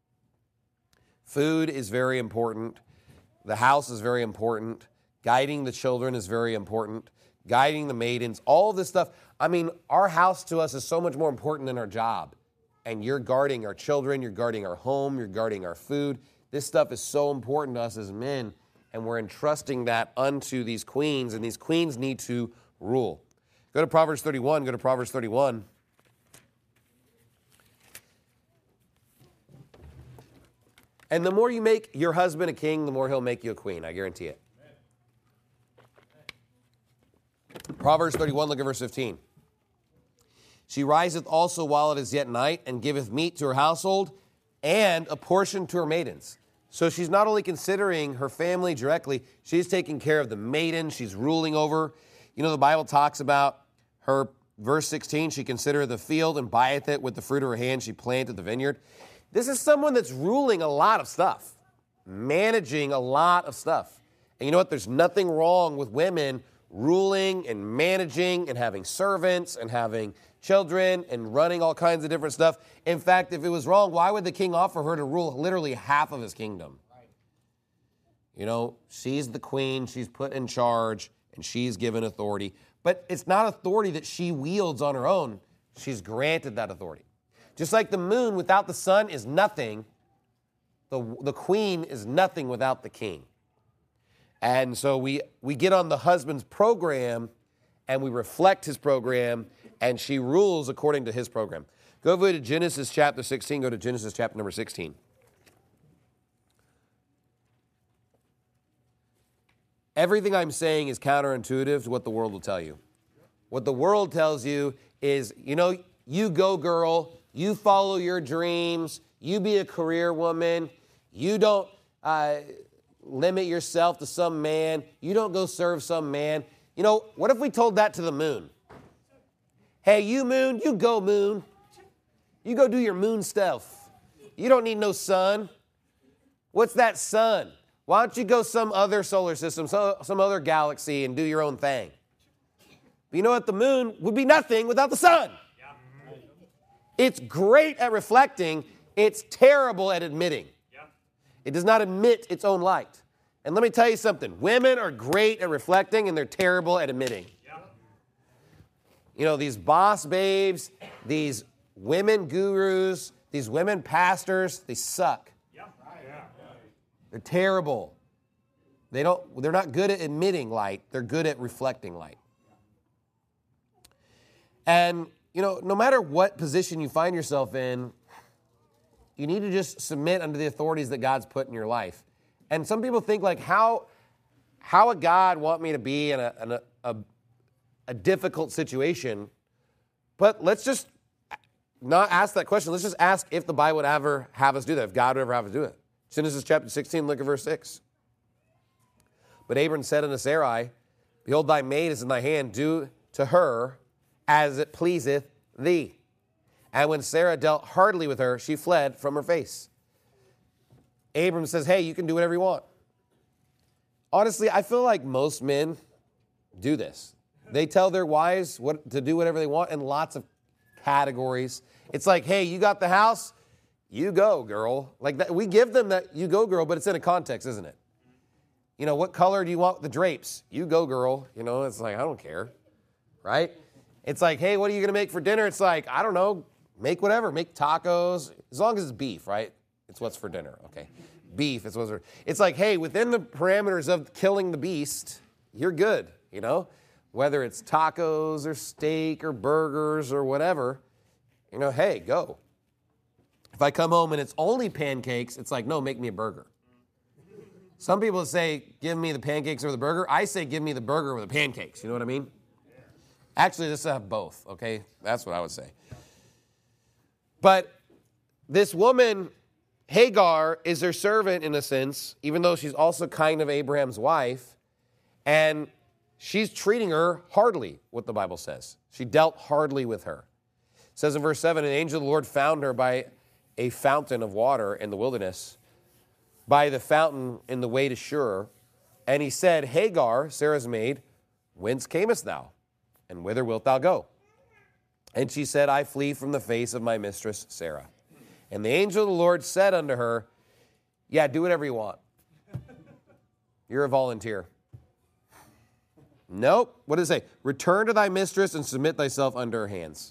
Food is very important. The house is very important. Guiding the children is very important. Guiding the maidens, all of this stuff. I mean, our house to us is so much more important than our job. And you're guarding our children, you're guarding our home, you're guarding our food. This stuff is so important to us as men, and we're entrusting that unto these queens, and these queens need to rule. Go to Proverbs thirty-one, go to Proverbs thirty-one. And the more you make your husband a king, the more he'll make you a queen. I guarantee it. Proverbs thirty-one, look at verse fifteen. She riseth also while it is yet night, and giveth meat to her household, and a portion to her maidens. So she's not only considering her family directly, she's taking care of the maiden, she's ruling over. You know, the Bible talks about her, verse sixteen, she considereth the field and buyeth it with the fruit of her hand, she planteth the vineyard. This is someone that's ruling a lot of stuff, managing a lot of stuff. And you know what? There's nothing wrong with women ruling and managing and having servants and having children and running all kinds of different stuff. In fact, if it was wrong, why would the king offer her to rule literally half of his kingdom? Right. You know, she's the queen, she's put in charge, and she's given authority. But it's not authority that she wields on her own. She's granted that authority. Just like the moon without the sun is nothing, the, the queen is nothing without the king. And so we, we get on the husband's program, and we reflect his program, and she rules according to his program. Go over to Genesis chapter sixteen. Go to Genesis chapter number sixteen. Everything I'm saying is counterintuitive to what the world will tell you. What the world tells you is, you know, you go, girl. You follow your dreams. You be a career woman. You don't uh, limit yourself to some man. You don't go serve some man. You know, what if we told that to the moon? Hey, you moon, you go moon. You go do your moon stuff. You don't need no sun. What's that sun? Why don't you go some other solar system, so, some other galaxy and do your own thing? But you know what? The moon would be nothing without the sun. It's great at reflecting. It's terrible at admitting. It does not emit its own light. And let me tell you something. Women are great at reflecting, and they're terrible at admitting. You know, these boss babes, these women gurus, these women pastors, they suck. They're terrible. They don't, they're not good at admitting light. They're good at reflecting light. And, you know, no matter what position you find yourself in, you need to just submit under the authorities that God's put in your life. And some people think, like, how, how would God want me to be in a, in a, a, a difficult situation? But let's just not ask that question. Let's just ask if the Bible would ever have us do that, if God would ever have us do it. Genesis chapter sixteen, look at verse six. But Abram said unto Sarai, behold, thy maid is in thy hand, do to her as it pleaseth thee. And when Sarah dealt hardly with her, she fled from her face. Abram says, hey, you can do whatever you want. Honestly, I feel like most men do this. They tell their wives what to do whatever they want in lots of categories. It's like, hey, you got the house? You go, girl. Like that, we give them that you go, girl, but it's in a context, isn't it? You know, what color do you want the drapes? You go, girl. You know, it's like, I don't care, right? It's like, hey, what are you going to make for dinner? It's like, I don't know, make whatever. Make tacos, as long as it's beef, right? It's what's for dinner, okay? Beef is what's for... It's like, hey, within the parameters of killing the beast, you're good, you know? Whether it's tacos or steak or burgers or whatever, you know, hey, go. If I come home and it's only pancakes, it's like, no, make me a burger. Some people say, give me the pancakes or the burger. I say, give me the burger with the pancakes. You know what I mean? Actually, just have both, okay? That's what I would say. But this woman, Hagar, is her servant in a sense, even though she's also kind of Abraham's wife. And she's treating her hardly, what the Bible says. She dealt hardly with her. It says in verse seven, an angel of the Lord found her by a fountain of water in the wilderness, by the fountain in the way to Shur. And he said, Hagar, Sarah's maid, whence camest thou? And whither wilt thou go? And she said, I flee from the face of my mistress Sarah. And the angel of the Lord said unto her, yeah, do whatever you want. You're a volunteer. Nope. What does it say? Return to thy mistress and submit thyself under her hands.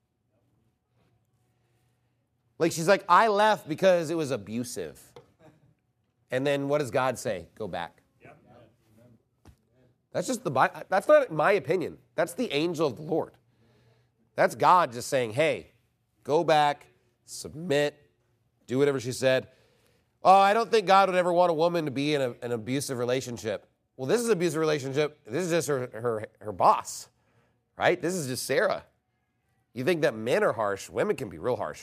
Like, she's like, I left because it was abusive. And then what does God say? Go back. Yep. That's just the Bible. That's not my opinion. That's the angel of the Lord. That's God just saying, hey, go back, submit, do whatever she said. Oh, I don't think God would ever want a woman to be in a, an abusive relationship. Well, this is an abusive relationship. This is just her, her, her boss, right? This is just Sarah. You think that men are harsh. Women can be real harsh.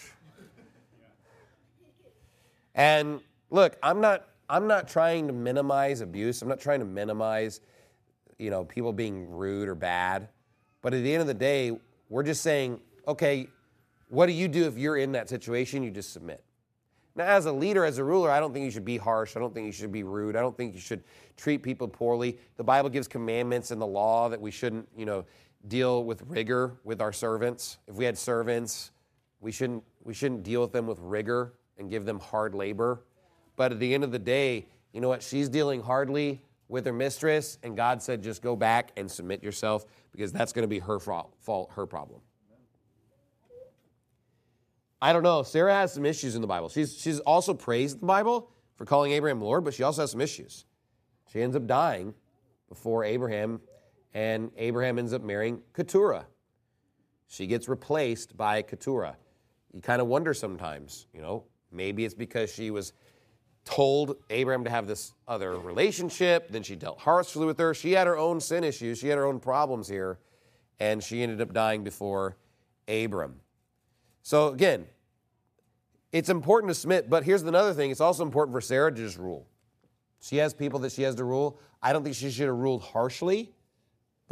And look, I'm not I'm not trying to minimize abuse. I'm not trying to minimize, you know, people being rude or bad. But at the end of the day, we're just saying, okay, what do you do if you're in that situation? You just submit. Now, as a leader, as a ruler, I don't think you should be harsh. I don't think you should be rude. I don't think you should treat people poorly. The Bible gives commandments in the law that we shouldn't, you know, deal with rigor with our servants. If we had servants, we shouldn't we shouldn't deal with them with rigor and give them hard labor. But at the end of the day, you know what? She's dealing hardly with her mistress, and God said, just go back and submit yourself, because that's going to be her fault, her problem. I don't know. Sarah has some issues in the Bible. She's, she's also praised the Bible for calling Abraham Lord, but she also has some issues. She ends up dying before Abraham, and Abraham ends up marrying Keturah. She gets replaced by Keturah. You kind of wonder sometimes, you know, maybe it's because she was told Abraham to have this other relationship, then she dealt harshly with her. She had her own sin issues. She had her own problems here, and she ended up dying before Abram. So again, it's important to submit, but here's another thing. It's also important for Sarah to just rule. She has people that she has to rule. I don't think she should have ruled harshly,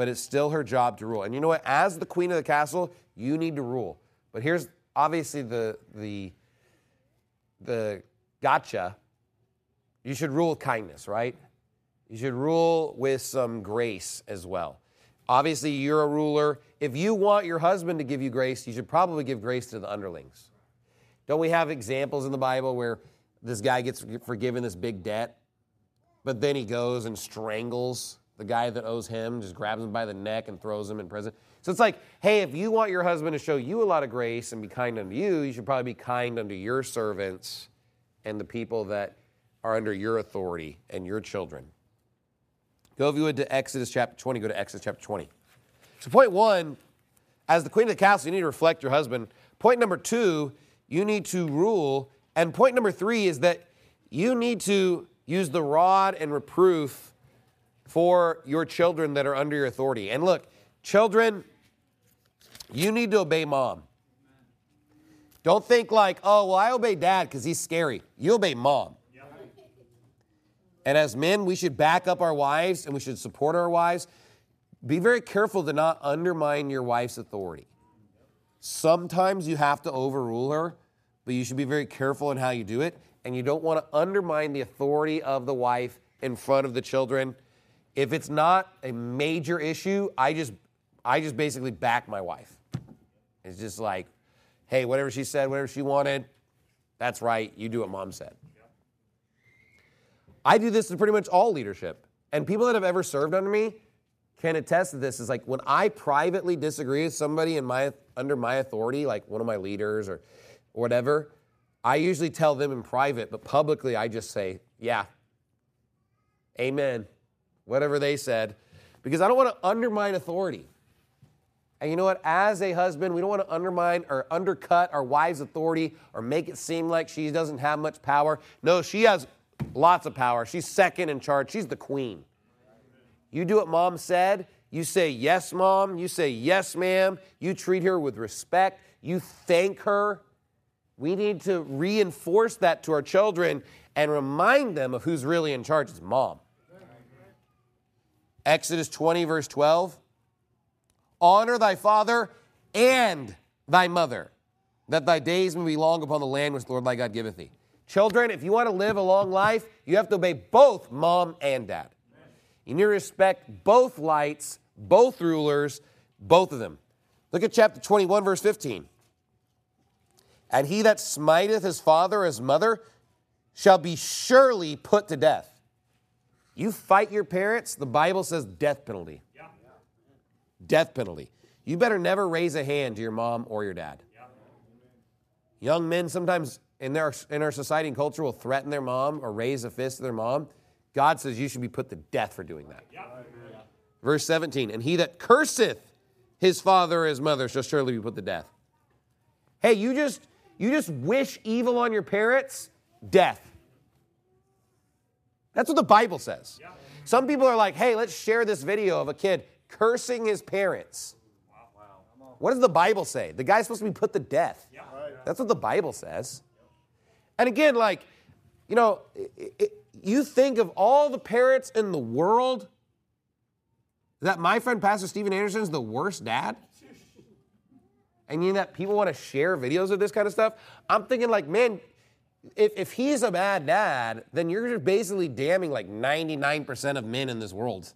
but it's still her job to rule. And you know what? As the queen of the castle, you need to rule. But here's obviously the the the gotcha. You should rule with kindness, right? You should rule with some grace as well. Obviously, you're a ruler. If you want your husband to give you grace, you should probably give grace to the underlings. Don't we have examples in the Bible where this guy gets forgiven this big debt, but then he goes and strangles the guy that owes him, just grabs him by the neck and throws him in prison? So it's like, hey, if you want your husband to show you a lot of grace and be kind unto you, you should probably be kind unto your servants and the people that are under your authority and your children. Go, if you would, to Exodus chapter twenty. Go to Exodus chapter twenty. So point one, as the queen of the castle, you need to reflect your husband. Point number two, you need to rule. And point number three is that you need to use the rod and reproof for your children that are under your authority. And look, children, you need to obey mom. Don't think like, oh, well, I obey dad because he's scary. You obey mom. And as men, we should back up our wives and we should support our wives. Be very careful to not undermine your wife's authority. Sometimes you have to overrule her, but you should be very careful in how you do it. And you don't want to undermine the authority of the wife in front of the children. If it's not a major issue, I just, I just basically back my wife. It's just like, hey, whatever she said, whatever she wanted, that's right. You do what mom said. I do this to pretty much all leadership. And people that have ever served under me can attest to this. Is like when I privately disagree with somebody in my under my authority, like one of my leaders or whatever, I usually tell them in private, but publicly I just say, yeah, amen, whatever they said, because I don't want to undermine authority. And you know what? As a husband, we don't want to undermine or undercut our wife's authority or make it seem like she doesn't have much power. No, she has lots of power. She's second in charge. She's the queen. You do what mom said. You say, yes, mom. You say, yes, ma'am. You treat her with respect. You thank her. We need to reinforce that to our children and remind them of who's really in charge. It's mom. Exodus twenty, verse twelve. Honor thy father and thy mother, that thy days may be long upon the land which the Lord thy God giveth thee. Children, if you want to live a long life, you have to obey both mom and dad. You need to respect both lights, both rulers, both of them. Look at chapter twenty-one, verse fifteen. And he that smiteth his father or his mother shall be surely put to death. You fight your parents, the Bible says death penalty. Yeah. Death penalty. You better never raise a hand to your mom or your dad. Yeah. Young men sometimes in our, in our society and culture will threaten their mom or raise a fist to their mom. God says you should be put to death for doing that. Yeah. Verse seventeen, and he that curseth his father or his mother shall surely be put to death. Hey, you just you just wish evil on your parents? Death. That's what the Bible says. Yeah. Some people are like, hey, let's share this video of a kid cursing his parents. Wow. Wow. What does the Bible say? The guy's supposed to be put to death. Yeah. That's what the Bible says. And again, like, you know, it, it, you think of all the parents in the world, that my friend Pastor Steven Anderson is the worst dad? And you know that people want to share videos of this kind of stuff? I'm thinking like, man, if, if he's a bad dad, then you're just basically damning like ninety-nine percent of men in this world.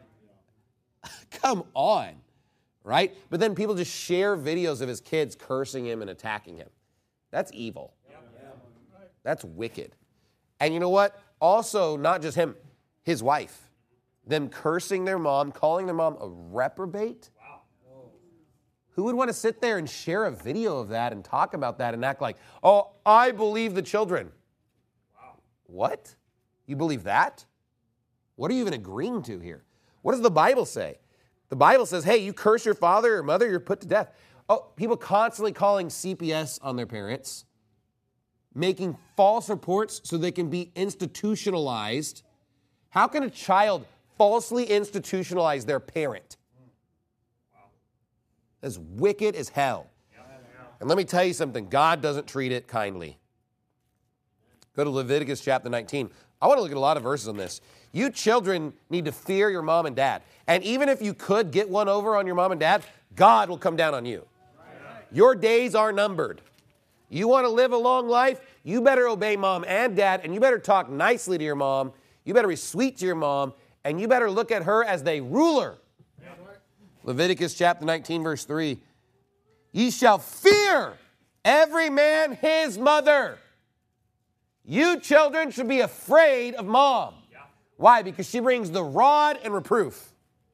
Come on, right? But then people just share videos of his kids cursing him and attacking him. That's evil. That's wicked. And you know what? Also, not just him, his wife. Them cursing their mom, calling their mom a reprobate. Wow. Who would want to sit there and share a video of that and talk about that and act like, oh, I believe the children. Wow. What? You believe that? What are you even agreeing to here? What does the Bible say? The Bible says, hey, you curse your father or mother, you're put to death. Oh, people constantly calling C P S on their parents, making false reports so they can be institutionalized. How can a child falsely institutionalize their parent? That's wicked as hell. And let me tell you something. God doesn't treat it kindly. Go to Leviticus chapter nineteen. I want to look at a lot of verses on this. You children need to fear your mom and dad. And even if you could get one over on your mom and dad, God will come down on you. Your days are numbered. You want to live a long life? You better obey mom and dad, and you better talk nicely to your mom. You better be sweet to your mom, and you better look at her as the ruler. Leviticus chapter nineteen, verse three. Ye shall fear every man his mother. You children should be afraid of mom. Yeah. Why? Because she brings the rod and reproof.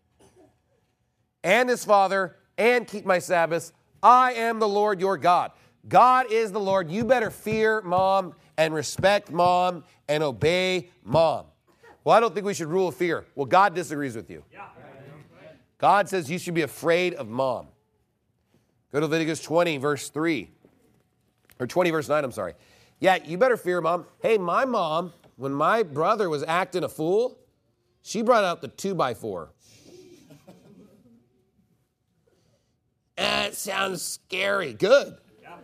And his father, and keep my Sabbaths. I am the Lord your God. God is the Lord. You better fear mom and respect mom and obey mom. Well, I don't think we should rule fear. Well, God disagrees with you. Yeah. God says you should be afraid of mom. Go to Leviticus twenty, verse three. Or twenty, verse nine, I'm sorry. Yeah, you better fear mom. Hey, my mom, when my brother was acting a fool, she brought out the two by four. That sounds scary. Good. Yeah.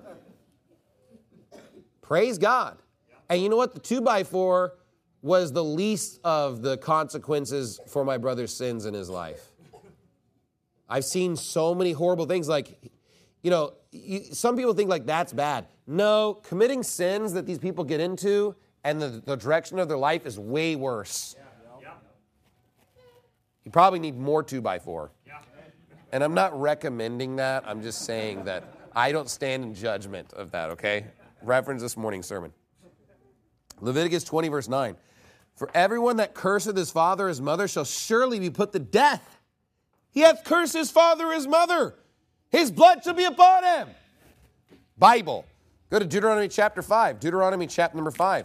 Praise God. Yeah. And you know what? The two by four was the least of the consequences for my brother's sins in his life. I've seen so many horrible things. Like, you know, you, some people think like that's bad. No, committing sins that these people get into and the, the direction of their life is way worse. Yeah. Yeah. You probably need more two by four. Yeah. And I'm not recommending that. I'm just saying that I don't stand in judgment of that, okay? Reference this morning's sermon. Leviticus twenty, verse nine. For everyone that curseth his father or his mother shall surely be put to death. He hath cursed his father or his mother. His blood shall be upon him. Bible. Go to Deuteronomy chapter five. Deuteronomy chapter number five.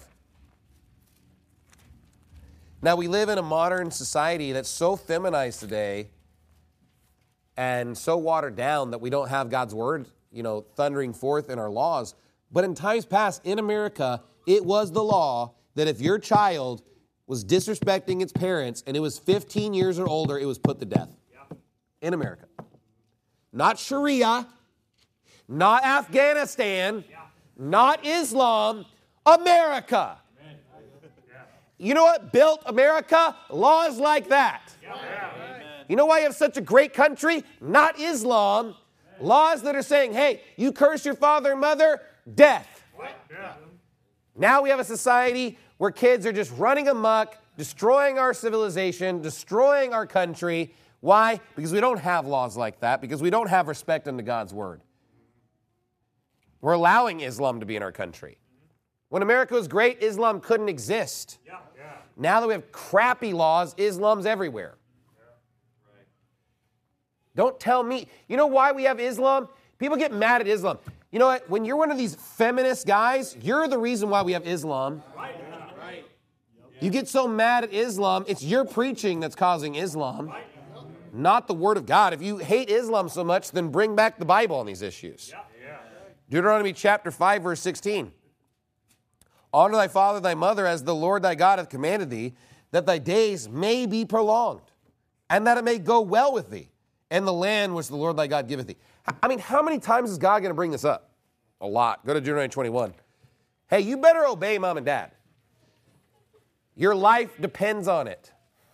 Now, we live in a modern society that's so feminized today and so watered down that we don't have God's word, you know, thundering forth in our laws. But in times past, in America, it was the law that if your child was disrespecting its parents and it was fifteen years or older, it was put to death. Yeah. In America. Not Sharia, not Afghanistan, yeah. Not Islam, America. Amen. You know what built America? Laws like that. Yeah. You know why you have such a great country? Not Islam. Amen. Laws that are saying, hey, you curse your father and mother, death. Yeah. Now we have a society where kids are just running amok, destroying our civilization, destroying our country. Why? Because we don't have laws like that, because we don't have respect unto God's word. We're allowing Islam to be in our country. When America was great, Islam couldn't exist. Yeah, yeah. Now that we have crappy laws, Islam's everywhere. Yeah, right. Don't tell me. You know why we have Islam? People get mad at Islam. You know what? When you're one of these feminist guys, you're the reason why we have Islam. Right. Right. You get so mad at Islam, it's your preaching that's causing Islam, right. Not the word of God. If you hate Islam so much, then bring back the Bible on these issues. Yeah. Yeah. Deuteronomy chapter five, verse sixteen. Honor thy father and thy mother as the Lord thy God hath commanded thee, that thy days may be prolonged, and that it may go well with thee, and the land which the Lord thy God giveth thee. I mean, how many times is God going to bring this up? A lot. Go to Deuteronomy twenty-one. Hey, you better obey mom and dad. Your life depends on it.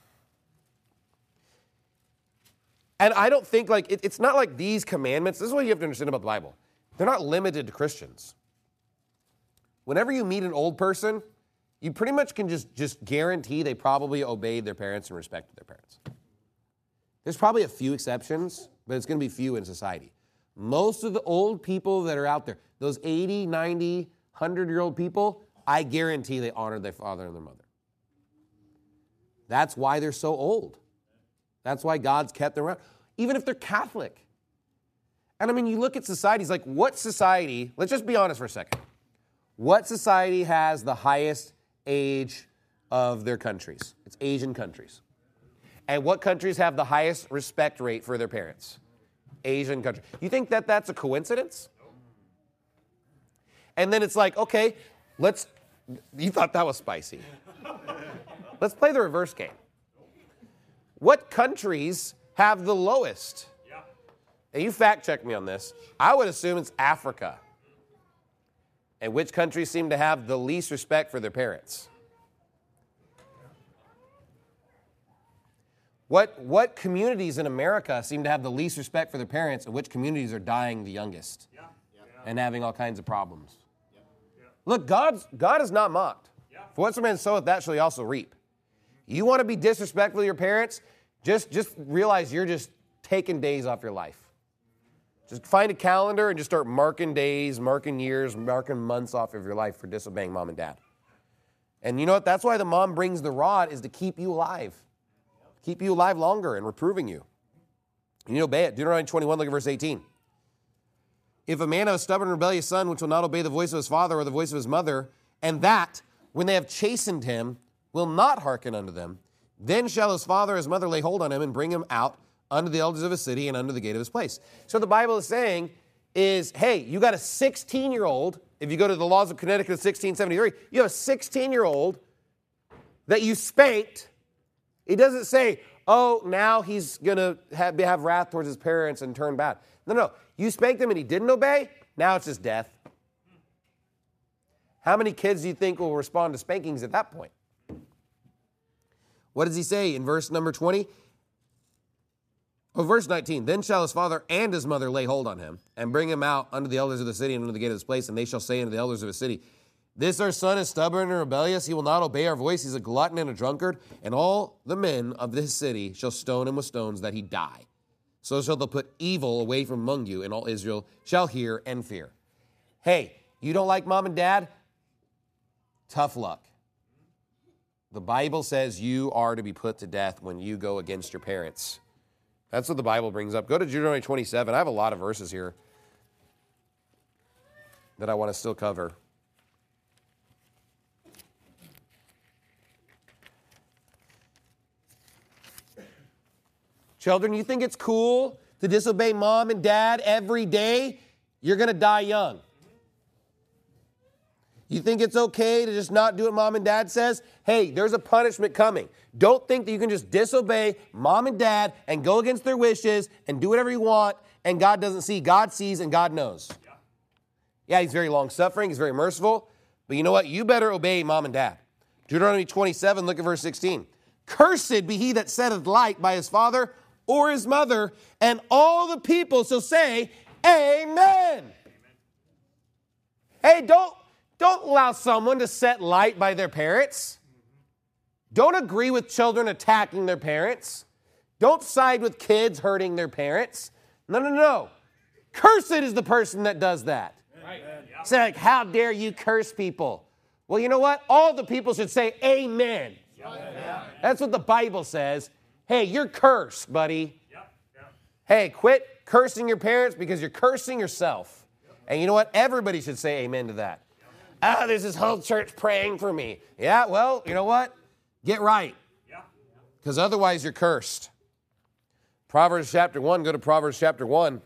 And I don't think like, it, it's not like these commandments. This is what you have to understand about the Bible. They're not limited to Christians. Whenever you meet an old person, you pretty much can just, just guarantee they probably obeyed their parents and respected their parents. There's probably a few exceptions, but it's going to be few in society. Most of the old people that are out there, those eighty, ninety, one hundred-year-old people, I guarantee they honored their father and their mother. That's why they're so old. That's why God's kept them around, even if they're Catholic. And I mean, you look at societies, like what society, let's just be honest for a second. What society has the highest age of their countries? It's Asian countries. And what countries have the highest respect rate for their parents? Asian countries. You think that that's a coincidence? And then it's like, okay, let's, you thought that was spicy. Let's play the reverse game. What countries have the lowest? And you fact check me on this. I would assume it's Africa. And which countries seem to have the least respect for their parents? What, what communities in America seem to have the least respect for their parents, and which communities are dying the youngest Yeah. Yeah. and having all kinds of problems? Yeah. Yeah. Look, God's, God is not mocked. Yeah. For whatsoever man soweth, that shall he also reap. You want to be disrespectful to your parents, just, just realize you're just taking days off your life. Just find a calendar and just start marking days, marking years, marking months off of your life for disobeying mom and dad. And you know what? That's why the mom brings the rod, is to keep you alive. Keep you alive longer and reproving you. You need to obey it. Deuteronomy twenty-one, look at verse eighteen. If a man have a stubborn and rebellious son, which will not obey the voice of his father or the voice of his mother, and that, when they have chastened him, will not hearken unto them, then shall his father or his mother lay hold on him and bring him out unto the elders of his city and unto the gate of his place. So the Bible is saying is, hey, you got a sixteen-year-old, if you go to the laws of Connecticut sixteen seventy-three, you have a sixteen-year-old that you spanked. It doesn't say, oh, now he's going to have, have wrath towards his parents and turn bad. No, no. You spanked him and he didn't obey. Now it's just death. How many kids do you think will respond to spankings at that point? What does he say in verse number twenty? Oh, verse nineteen. Then shall his father and his mother lay hold on him and bring him out unto the elders of the city and unto the gate of his place, and they shall say unto the elders of his city, this our son is stubborn and rebellious. He will not obey our voice. He's a glutton and a drunkard. And all the men of this city shall stone him with stones that he die. So shall they put evil away from among you, and all Israel shall hear and fear. Hey, you don't like mom and dad? Tough luck. The Bible says you are to be put to death when you go against your parents. That's what the Bible brings up. Go to Deuteronomy twenty-seven. I have a lot of verses here that I want to still cover. Children, you think it's cool to disobey mom and dad every day? You're going to die young. You think it's okay to just not do what mom and dad says? Hey, there's a punishment coming. Don't think that you can just disobey mom and dad and go against their wishes and do whatever you want and God doesn't see. God sees and God knows. Yeah, yeah, he's very long-suffering. He's very merciful. But you know what? You better obey mom and dad. Deuteronomy twenty-seven, look at verse sixteen. Cursed be he that setteth light by his father or his mother, and all the people shall say, Amen. Amen. Hey, don't, don't allow someone to set light by their parents. Don't agree with children attacking their parents. Don't side with kids hurting their parents. No, no, no. Cursed is the person that does that. Right. Say, like, how dare you curse people? Well, you know what? All the people should say amen. Yeah. That's what the Bible says. Hey, you're cursed, buddy. Yep, yep. Hey, quit cursing your parents because you're cursing yourself. Yep. And you know what? Everybody should say amen to that. Yep. Ah, there's this whole church praying for me. Yeah, well, you know what? Get right. Because yep. otherwise you're cursed. Proverbs chapter one, go to Proverbs chapter one.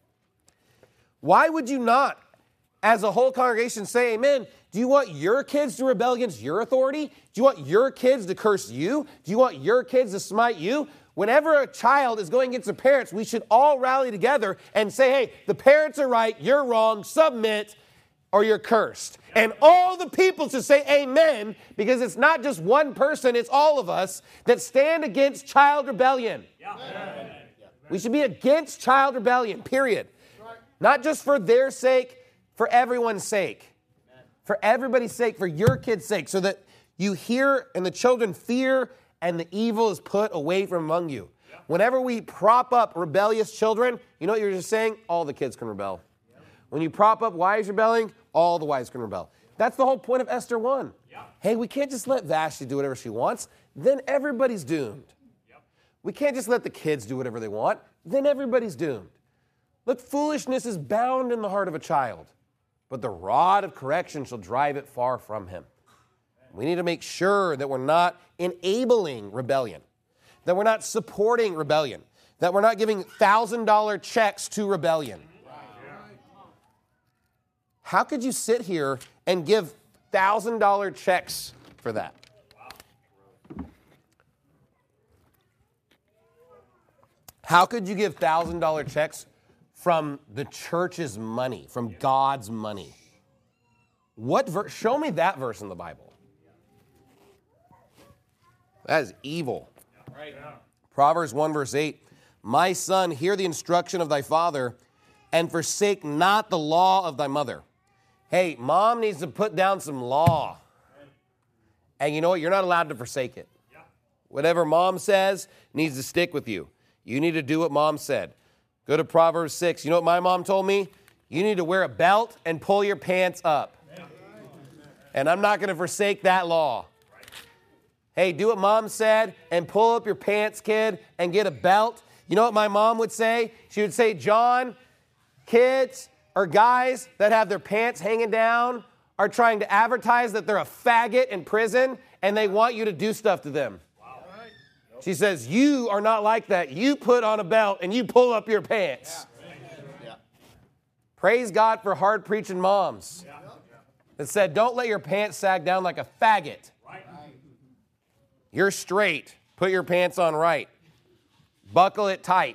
Why would you not, as a whole congregation, say amen? Do you want your kids to rebel against your authority? Do you want your kids to curse you? Do you want your kids to smite you? Whenever a child is going against their parents, we should all rally together and say, hey, the parents are right, you're wrong, submit, or you're cursed. And all the people should say amen, because it's not just one person, it's all of us that stand against child rebellion. Yeah. We should be against child rebellion, period. Not just for their sake, for everyone's sake. For everybody's sake, for your kids' sake, so that you hear and the children fear and the evil is put away from among you. Yeah. Whenever we prop up rebellious children, you know what you're just saying? All the kids can rebel. Yeah. When you prop up wise rebelling, all the wise can rebel. That's the whole point of Esther one. Yeah. Hey, we can't just let Vashti do whatever she wants. Then everybody's doomed. Yeah. We can't just let the kids do whatever they want. Then everybody's doomed. Look, foolishness is bound in the heart of a child, but the rod of correction shall drive it far from him. We need to make sure that we're not enabling rebellion, that we're not supporting rebellion, that we're not giving one thousand dollars checks to rebellion. How could you sit here and give one thousand dollars checks for that? How could you give one thousand dollars checks from the church's money, from God's money? What verse? Show me that verse in the Bible. That is evil. Right. Proverbs one, verse eight. My son, hear the instruction of thy father, and forsake not the law of thy mother. Hey, mom needs to put down some law. And you know what? You're not allowed to forsake it. Whatever mom says needs to stick with you. You need to do what mom said. Go to Proverbs six. You know what my mom told me? You need to wear a belt and pull your pants up. And I'm not going to forsake that law. Hey, do what mom said and pull up your pants, kid, and get a belt. You know what my mom would say? She would say, John, kids or guys that have their pants hanging down are trying to advertise that they're a faggot in prison and they want you to do stuff to them. Wow. She says, you are not like that. You put on a belt and you pull up your pants. Yeah. Yeah. Praise God for hard preaching moms yeah. that said, don't let your pants sag down like a faggot. Right. You're straight. Put your pants on right. Buckle it tight.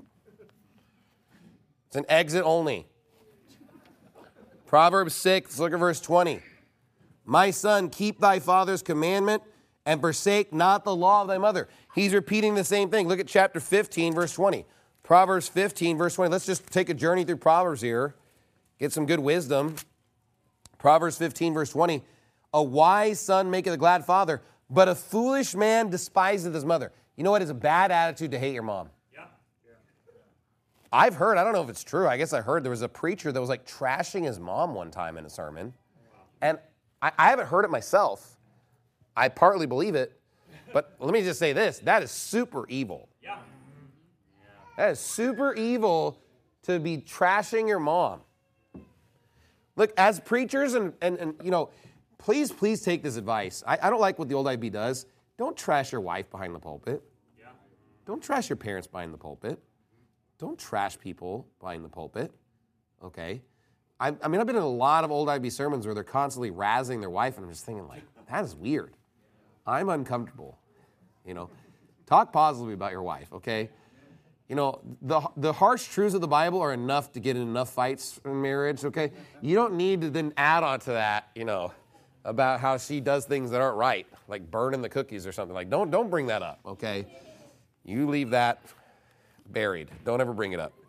It's an exit only. Proverbs six, look at verse twenty. My son, keep thy father's commandment and forsake not the law of thy mother. He's repeating the same thing. Look at chapter fifteen, verse twenty. Proverbs fifteen, verse twenty. Let's just take a journey through Proverbs here. Get some good wisdom. Proverbs fifteen, verse twenty. A wise son maketh a glad father, but a foolish man despiseth his mother. You know what? It's a bad attitude to hate your mom. Yeah. Yeah. I've heard, I don't know if it's true, I guess I heard there was a preacher that was like trashing his mom one time in a sermon. Wow. And I, I haven't heard it myself. I partly believe it. But let me just say this. That is super evil. Yeah. That is super evil to be trashing your mom. Look, as preachers and, and, and you know, please, please take this advice. I, I don't like what the old I B does. Don't trash your wife behind the pulpit. Yeah. Don't trash your parents behind the pulpit. Don't trash people behind the pulpit. Okay? I, I mean, I've been in a lot of old I B sermons where they're constantly razzing their wife, and I'm just thinking, like, that is weird. I'm uncomfortable. You know, talk positively about your wife, okay? You know, the the harsh truths of the Bible are enough to get in enough fights in marriage, okay? You don't need to then add on to that, you know, about how she does things that aren't right, like burning the cookies or something. Like, don't don't bring that up, okay? You leave that buried. Don't ever bring it up.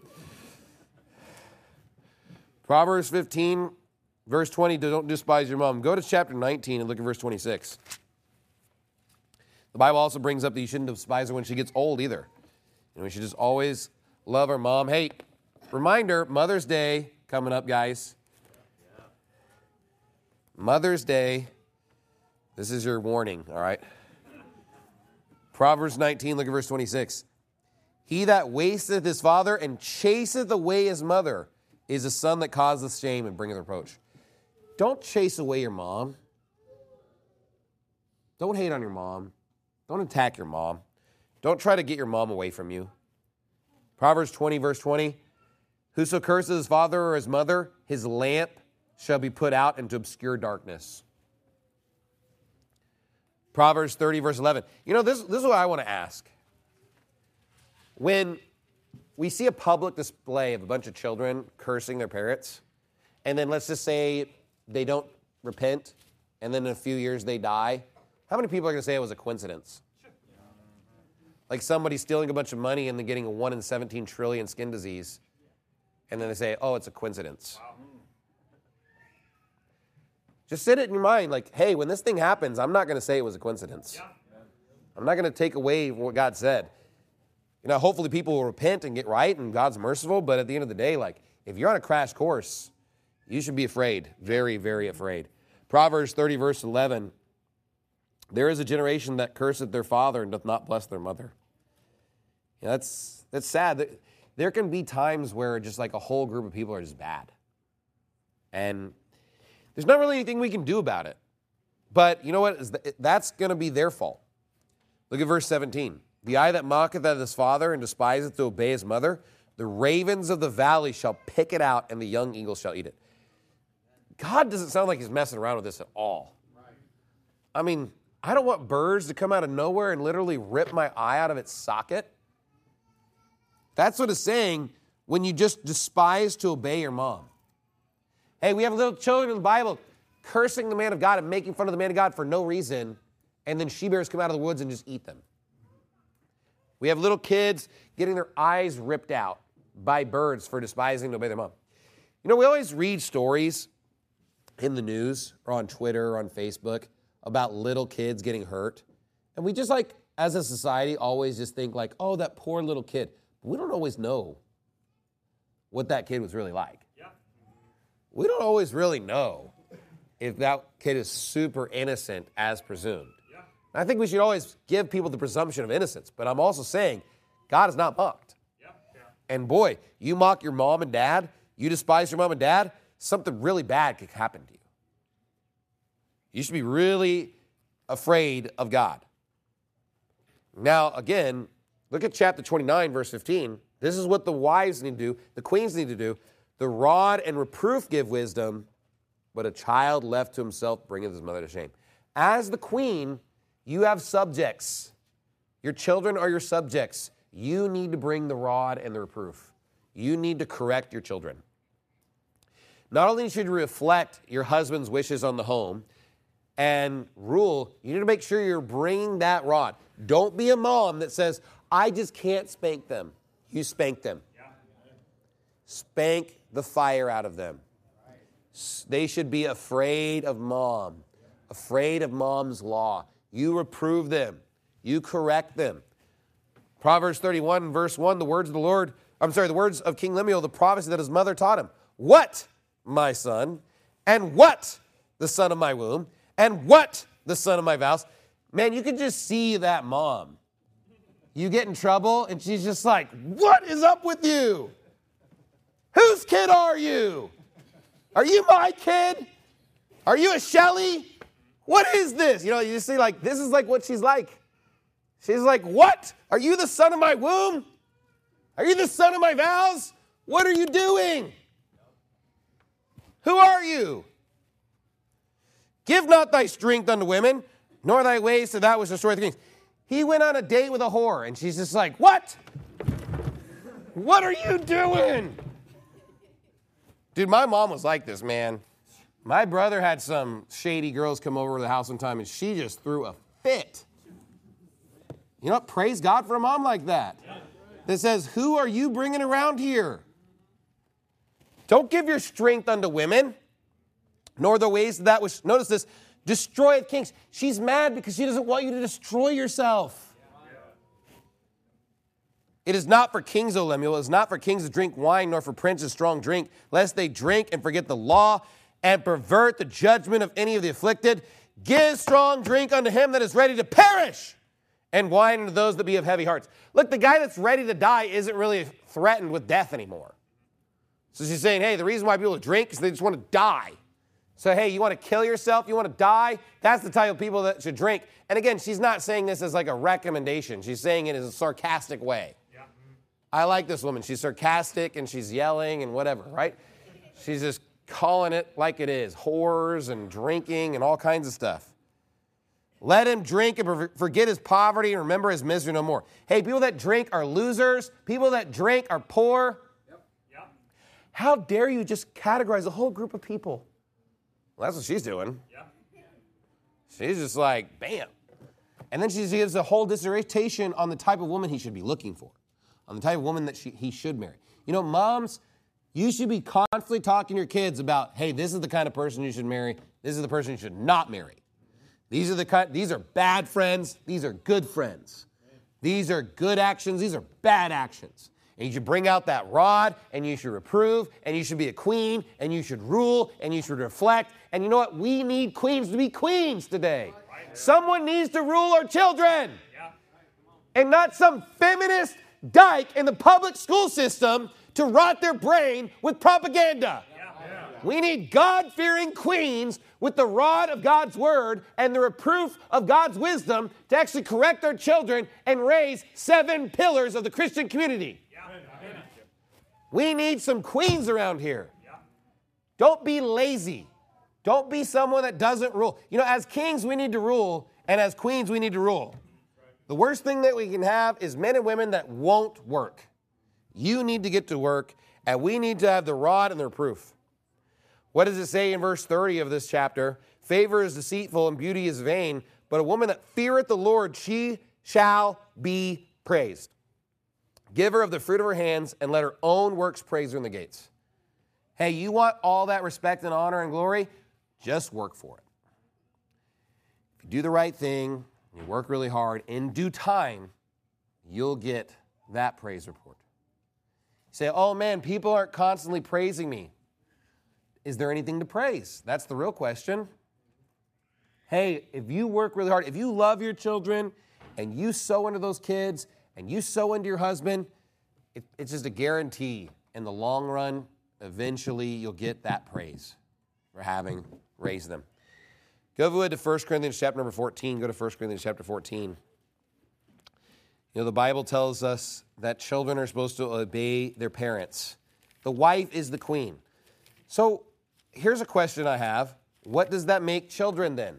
Proverbs fifteen, verse twenty, don't despise your mom. Go to chapter nineteen and look at verse twenty-six. The Bible also brings up that you shouldn't despise her when she gets old either. And we should just always love our mom. Hey, reminder, Mother's Day coming up, guys. Mother's Day. This is your warning, all right? Proverbs nineteen, look at verse twenty-six. He that wasteth his father and chaseth away his mother is a son that causeth shame and bringeth reproach. Don't chase away your mom. Don't hate on your mom. Don't attack your mom. Don't try to get your mom away from you. Proverbs twenty, verse twenty. Whoso curses his father or his mother, his lamp shall be put out into obscure darkness. Proverbs thirty, verse eleven. You know, this, this is what I want to ask. When we see a public display of a bunch of children cursing their parents, and then let's just say they don't repent, and then in a few years they die, how many people are going to say it was a coincidence? Like somebody stealing a bunch of money and then getting a one in seventeen trillion skin disease, and then they say, oh, it's a coincidence. Wow. Just sit it in your mind like, hey, when this thing happens, I'm not going to say it was a coincidence. Yeah. I'm not going to take away what God said. You know, hopefully people will repent and get right and God's merciful, but at the end of the day, like, if you're on a crash course, you should be afraid, very, very afraid. Proverbs thirty, verse eleven, there is a generation that curseth their father and doth not bless their mother. You know, that's, that's sad. There can be times where just like a whole group of people are just bad. And there's not really anything we can do about it. But you know what? That's going to be their fault. Look at verse seventeen. The eye that mocketh at his father and despiseth to obey his mother, the ravens of the valley shall pick it out, and the young eagles shall eat it. God doesn't sound like he's messing around with this at all. I mean, I don't want birds to come out of nowhere and literally rip my eye out of its socket. That's what it's saying when you just despise to obey your mom. Hey, we have little children in the Bible cursing the man of God and making fun of the man of God for no reason, and then she-bears come out of the woods and just eat them. We have little kids getting their eyes ripped out by birds for despising to obey their mom. You know, we always read stories in the news or on Twitter or on Facebook about little kids getting hurt. And we just like, as a society, always just think like, oh, that poor little kid. But we don't always know what that kid was really like. Yeah. We don't always really know if that kid is super innocent as presumed. Yeah. I think we should always give people the presumption of innocence. But I'm also saying God is not mocked. Yeah. Yeah. And boy, you mock your mom and dad, you despise your mom and dad, something really bad could happen to you. You should be really afraid of God. Now, again, look at chapter twenty-nine, verse fifteen. This is what the wives need to do, the queens need to do. The rod and reproof give wisdom, but a child left to himself bringeth his mother to shame. As the queen, you have subjects. Your children are your subjects. You need to bring the rod and the reproof. You need to correct your children. Not only should you reflect your husband's wishes on the home and rule, you need to make sure you're bringing that rod. Don't be a mom that says, I just can't spank them. You spank them. Yeah. Spank the fire out of them. Right. They should be afraid of mom, afraid of mom's law. You reprove them. You correct them. Proverbs thirty-one, verse one, the words of the Lord, I'm sorry, the words of King Lemuel, the prophecy that his mother taught him. What, my son, and what, the son of my womb, and what, the son of my vows. Man, you can just see that mom. You get in trouble, and she's just like, what is up with you? Whose kid are you? Are you my kid? Are you a Shelley? What is this? You know, you just see like, this is like what she's like. She's like, what? Are you the son of my womb? Are you the son of my vows? What are you doing? Who are you? Give not thy strength unto women, nor thy ways to that which destroyeth the kings. He went on a date with a whore, and she's just like, what? What are you doing? Dude, my mom was like this, man. My brother had some shady girls come over to the house one time, and she just threw a fit. You know what? Praise God for a mom like that. That says, who are you bringing around here? Don't give your strength unto women, nor the ways of that which, notice this, destroyeth kings. She's mad because she doesn't want you to destroy yourself. It is not for kings, O Lemuel, it is not for kings to drink wine, nor for princes strong drink, lest they drink and forget the law and pervert the judgment of any of the afflicted. Give strong drink unto him that is ready to perish, and wine unto those that be of heavy hearts. Look, the guy that's ready to die isn't really threatened with death anymore. So she's saying, hey, the reason why people drink is they just want to die. So, hey, you want to kill yourself? You want to die? That's the type of people that should drink. And again, she's not saying this as like a recommendation. She's saying it in a sarcastic way. Yeah. I like this woman. She's sarcastic and she's yelling and whatever, right? She's just calling it like it is. Whores and drinking and all kinds of stuff. Let him drink and forget his poverty and remember his misery no more. Hey, people that drink are losers. People that drink are poor. Yep. Yep. How dare you just categorize a whole group of people? Well, that's what she's doing. Yep. She's just like, bam. And then she gives a whole dissertation on the type of woman he should be looking for, on the type of woman that she, he should marry. You know, moms, you should be constantly talking to your kids about, hey, this is the kind of person you should marry. This is the person you should not marry. These are the kind, these are bad friends. These are good friends. These are good actions. These are bad actions. And you should bring out that rod, and you should reprove, and you should be a queen, and you should rule, and you should reflect. And you know what? We need queens to be queens today. Someone needs to rule our children. And not some feminist dyke in the public school system to rot their brain with propaganda. We need God-fearing queens with the rod of God's word and the reproof of God's wisdom to actually correct our children and raise seven pillars of the Christian community. Yeah. We need some queens around here. Yeah. Don't be lazy. Don't be someone that doesn't rule. You know, as kings, we need to rule, and as queens, we need to rule. The worst thing that we can have is men and women that won't work. You need to get to work, and we need to have the rod and the reproof. What does it say in verse thirty of this chapter? Favor is deceitful and beauty is vain, but a woman that feareth the Lord, she shall be praised. Give her of the fruit of her hands, and let her own works praise her in the gates. Hey, you want all that respect and honor and glory? Just work for it. If you do the right thing, you work really hard, in due time, you'll get that praise report. You say, oh man, people aren't constantly praising me. Is there anything to praise? That's the real question. Hey, if you work really hard, if you love your children and you sow into those kids and you sow into your husband, it, it's just a guarantee in the long run, eventually you'll get that praise for having raised them. Go over to First Corinthians chapter number fourteen. Go to First Corinthians chapter fourteen. You know, the Bible tells us that children are supposed to obey their parents. The wife is the queen. So here's a question I have. What does that make children then?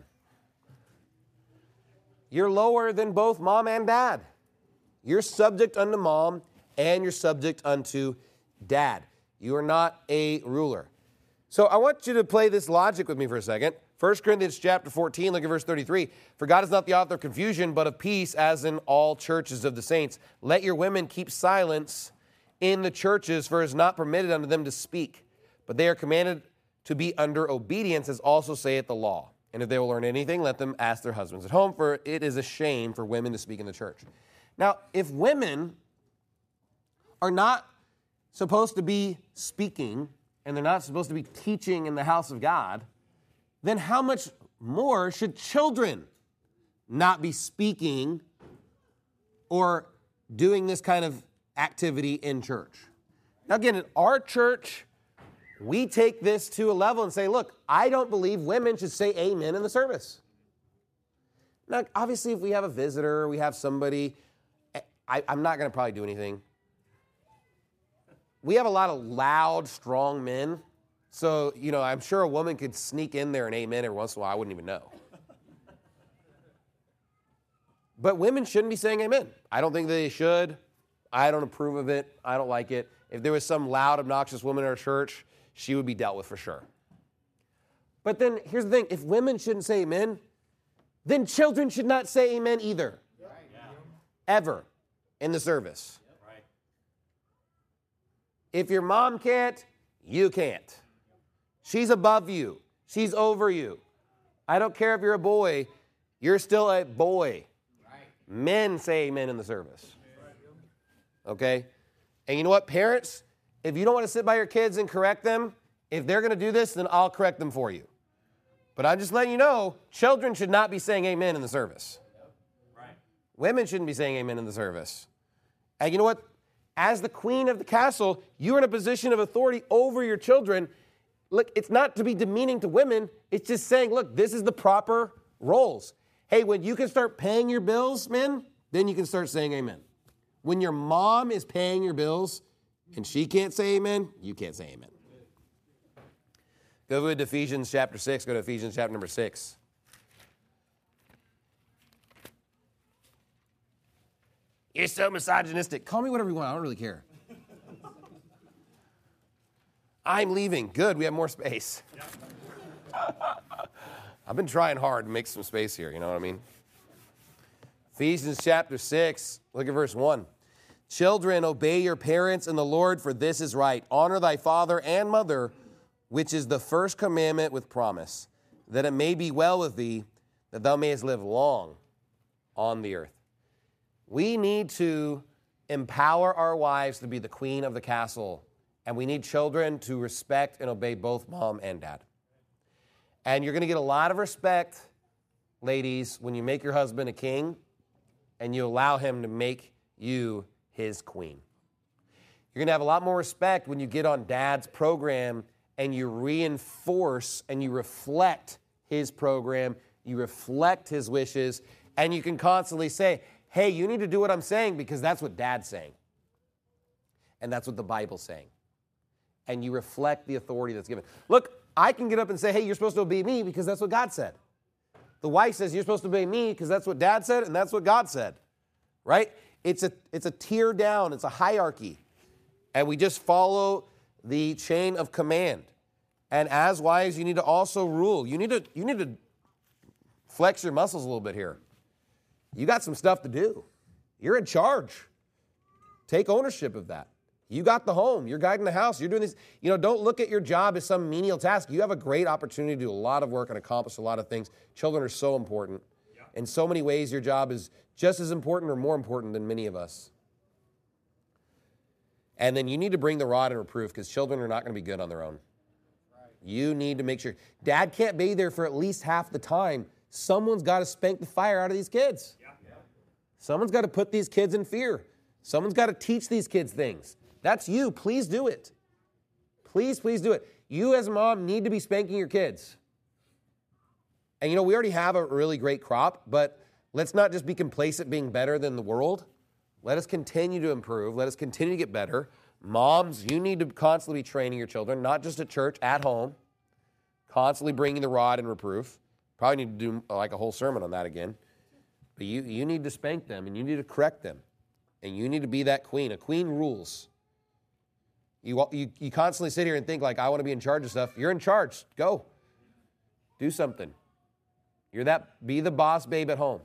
You're lower than both mom and dad. You're subject unto mom and you're subject unto dad. You are not a ruler. So I want you to play this logic with me for a second. First Corinthians chapter fourteen, look at verse thirty-three. For God is not the author of confusion, but of peace, as in all churches of the saints. Let your women keep silence in the churches, for it is not permitted unto them to speak. But they are commanded to be under obedience, as also saith the law. And if they will learn anything, let them ask their husbands at home, for it is a shame for women to speak in the church. Now, if women are not supposed to be speaking, and they're not supposed to be teaching in the house of God, then how much more should children not be speaking or doing this kind of activity in church? Now, again, in our church, we take this to a level and say, look, I don't believe women should say amen in the service. Now, obviously, if we have a visitor, we have somebody, I, I'm not going to probably do anything. We have a lot of loud, strong men. So, you know, I'm sure a woman could sneak in there and amen every once in a while. I wouldn't even know. But women shouldn't be saying amen. I don't think they should. I don't approve of it. I don't like it. If there was some loud, obnoxious woman in our church, she would be dealt with for sure. But then here's the thing. If women shouldn't say amen, then children should not say amen either. Right. Yeah. Ever in the service. Yep. Right. If your mom can't, you can't. She's above you. She's over you. I don't care if you're a boy. You're still a boy. Right. Men say amen in the service. Okay? And you know what, parents? If you don't want to sit by your kids and correct them, if they're going to do this, then I'll correct them for you. But I'm just letting you know, children should not be saying amen in the service. Right. Women shouldn't be saying amen in the service. And you know what? As the queen of the castle, you're in a position of authority over your children. Look, it's not to be demeaning to women. It's just saying, look, this is the proper roles. Hey, when you can start paying your bills, men, then you can start saying amen. When your mom is paying your bills and she can't say amen, you can't say amen. Go to Ephesians chapter six. Go to Ephesians chapter number six. You're so misogynistic. Call me whatever you want. I don't really care. I'm leaving. Good. We have more space. I've been trying hard to make some space here. You know what I mean? Ephesians chapter six. Look at verse one. Children, obey your parents in the Lord, for this is right. Honor thy father and mother, which is the first commandment with promise, that it may be well with thee, that thou mayest live long on the earth. We need to empower our wives to be the queen of the castle, and we need children to respect and obey both mom and dad. And you're going to get a lot of respect, ladies, when you make your husband a king and you allow him to make you his queen. You're going to have a lot more respect when you get on dad's program and you reinforce and you reflect his program, you reflect his wishes, and you can constantly say, hey, you need to do what I'm saying because that's what dad's saying. And that's what the Bible's saying. And you reflect the authority that's given. Look, I can get up and say, hey, you're supposed to obey me because that's what God said. The wife says, you're supposed to obey me because that's what dad said and that's what God said. Right? It's a, it's a tier down. It's a hierarchy. And we just follow the chain of command. And as wives, you need to also rule. You need to, you need to flex your muscles a little bit here. You got some stuff to do. You're in charge. Take ownership of that. You got the home. You're guiding the house. You're doing this. You know, don't look at your job as some menial task. You have a great opportunity to do a lot of work and accomplish a lot of things. Children are so important. Yeah. In so many ways, your job is just as important or more important than many of us. And then you need to bring the rod and reproof because children are not going to be good on their own. Right. You need to make sure. Dad can't be there for at least half the time. Someone's got to spank the fire out of these kids. Yeah. Yeah. Someone's got to put these kids in fear. Someone's got to teach these kids things. That's you. Please do it. Please, please do it. You as a mom need to be spanking your kids. And you know, we already have a really great crop, but let's not just be complacent being better than the world. Let us continue to improve. Let us continue to get better. Moms, you need to constantly be training your children, not just at church, at home. Constantly bringing the rod and reproof. Probably need to do like a whole sermon on that again. But you, you need to spank them and you need to correct them. And you need to be that queen. A queen rules. You, you, you constantly sit here and think like, I want to be in charge of stuff. You're in charge. Go. Do something. You're that, be the boss babe at home.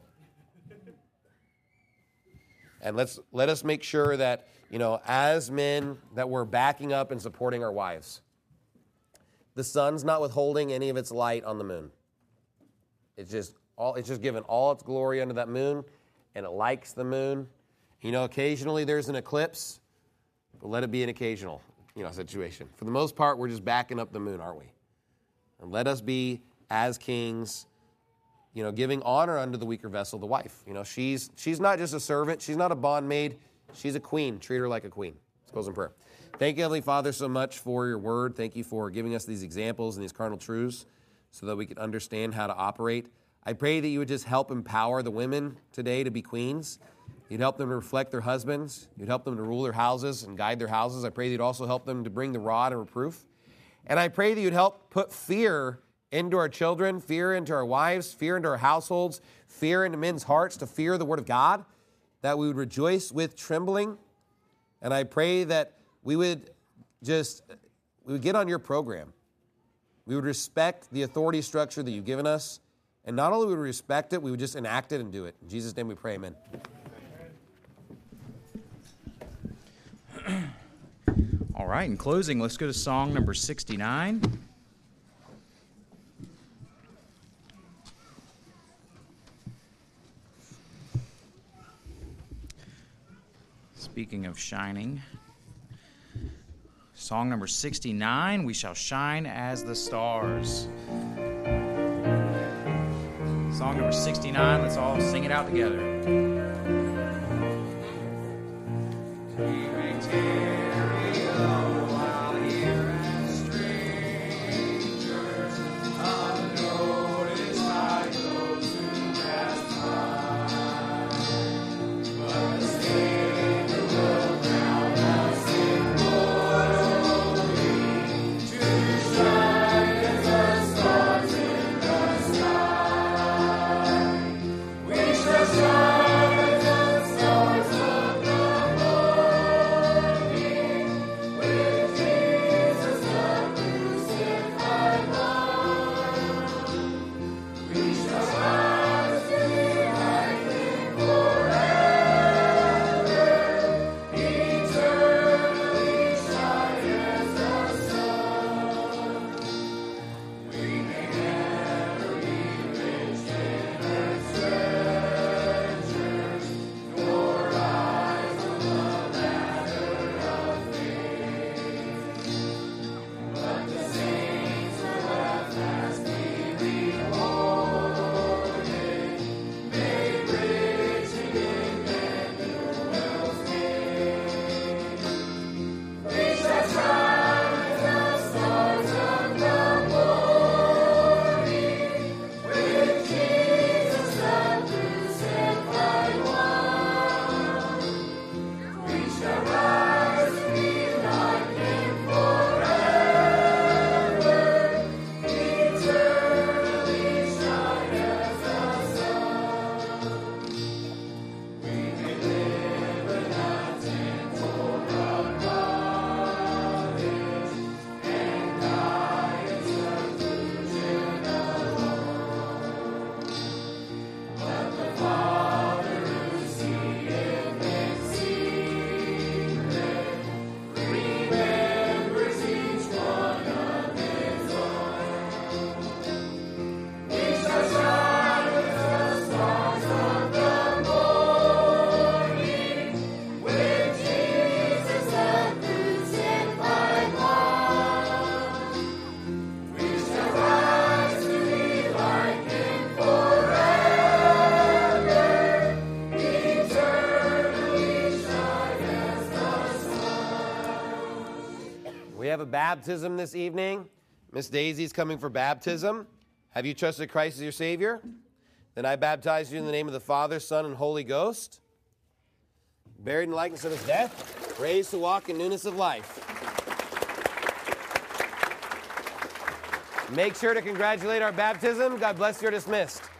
And let's let us make sure that, you know, as men, that we're backing up and supporting our wives. The sun's not withholding any of its light on the moon. It's just all it's just giving all its glory under that moon, and it likes the moon. You know, occasionally there's an eclipse. But let it be an occasional, you know, situation. For the most part, we're just backing up the moon, aren't we? And let us be, as kings, you know, giving honor unto the weaker vessel, the wife. You know, she's she's not just a servant. She's not a bondmaid. She's a queen. Treat her like a queen. Let's close in prayer. Thank you, Heavenly Father, so much for your word. Thank you for giving us these examples and these cardinal truths so that we can understand how to operate. I pray that you would just help empower the women today to be queens. You'd help them to reflect their husbands. You'd help them to rule their houses and guide their houses. I pray that you'd also help them to bring the rod and reproof. And I pray that you'd help put fear into our children, fear into our wives, fear into our households, fear into men's hearts to fear the word of God, that we would rejoice with trembling. And I pray that we would just, we would get on your program. We would respect the authority structure that you've given us. And not only would we respect it, we would just enact it and do it. In Jesus' name we pray, amen. All right, in closing, let's go to song number sixty-nine. Speaking of shining, song number sixty-nine, We Shall Shine as the Stars. Song number sixty-nine, let's all sing it out together. We may tarry a while here as strangers, unnoticed by those who pass by. But the Savior will crown us immortally to shine as the stars in the sky. We shall shine. baptism this evening. Miss Daisy's coming for baptism. Have you trusted Christ as your Savior? Then I baptize you in the name of the Father, Son, and Holy Ghost. Buried in the likeness of his death, raised to walk in newness of life. Make sure to congratulate our baptism. God bless you. You're dismissed.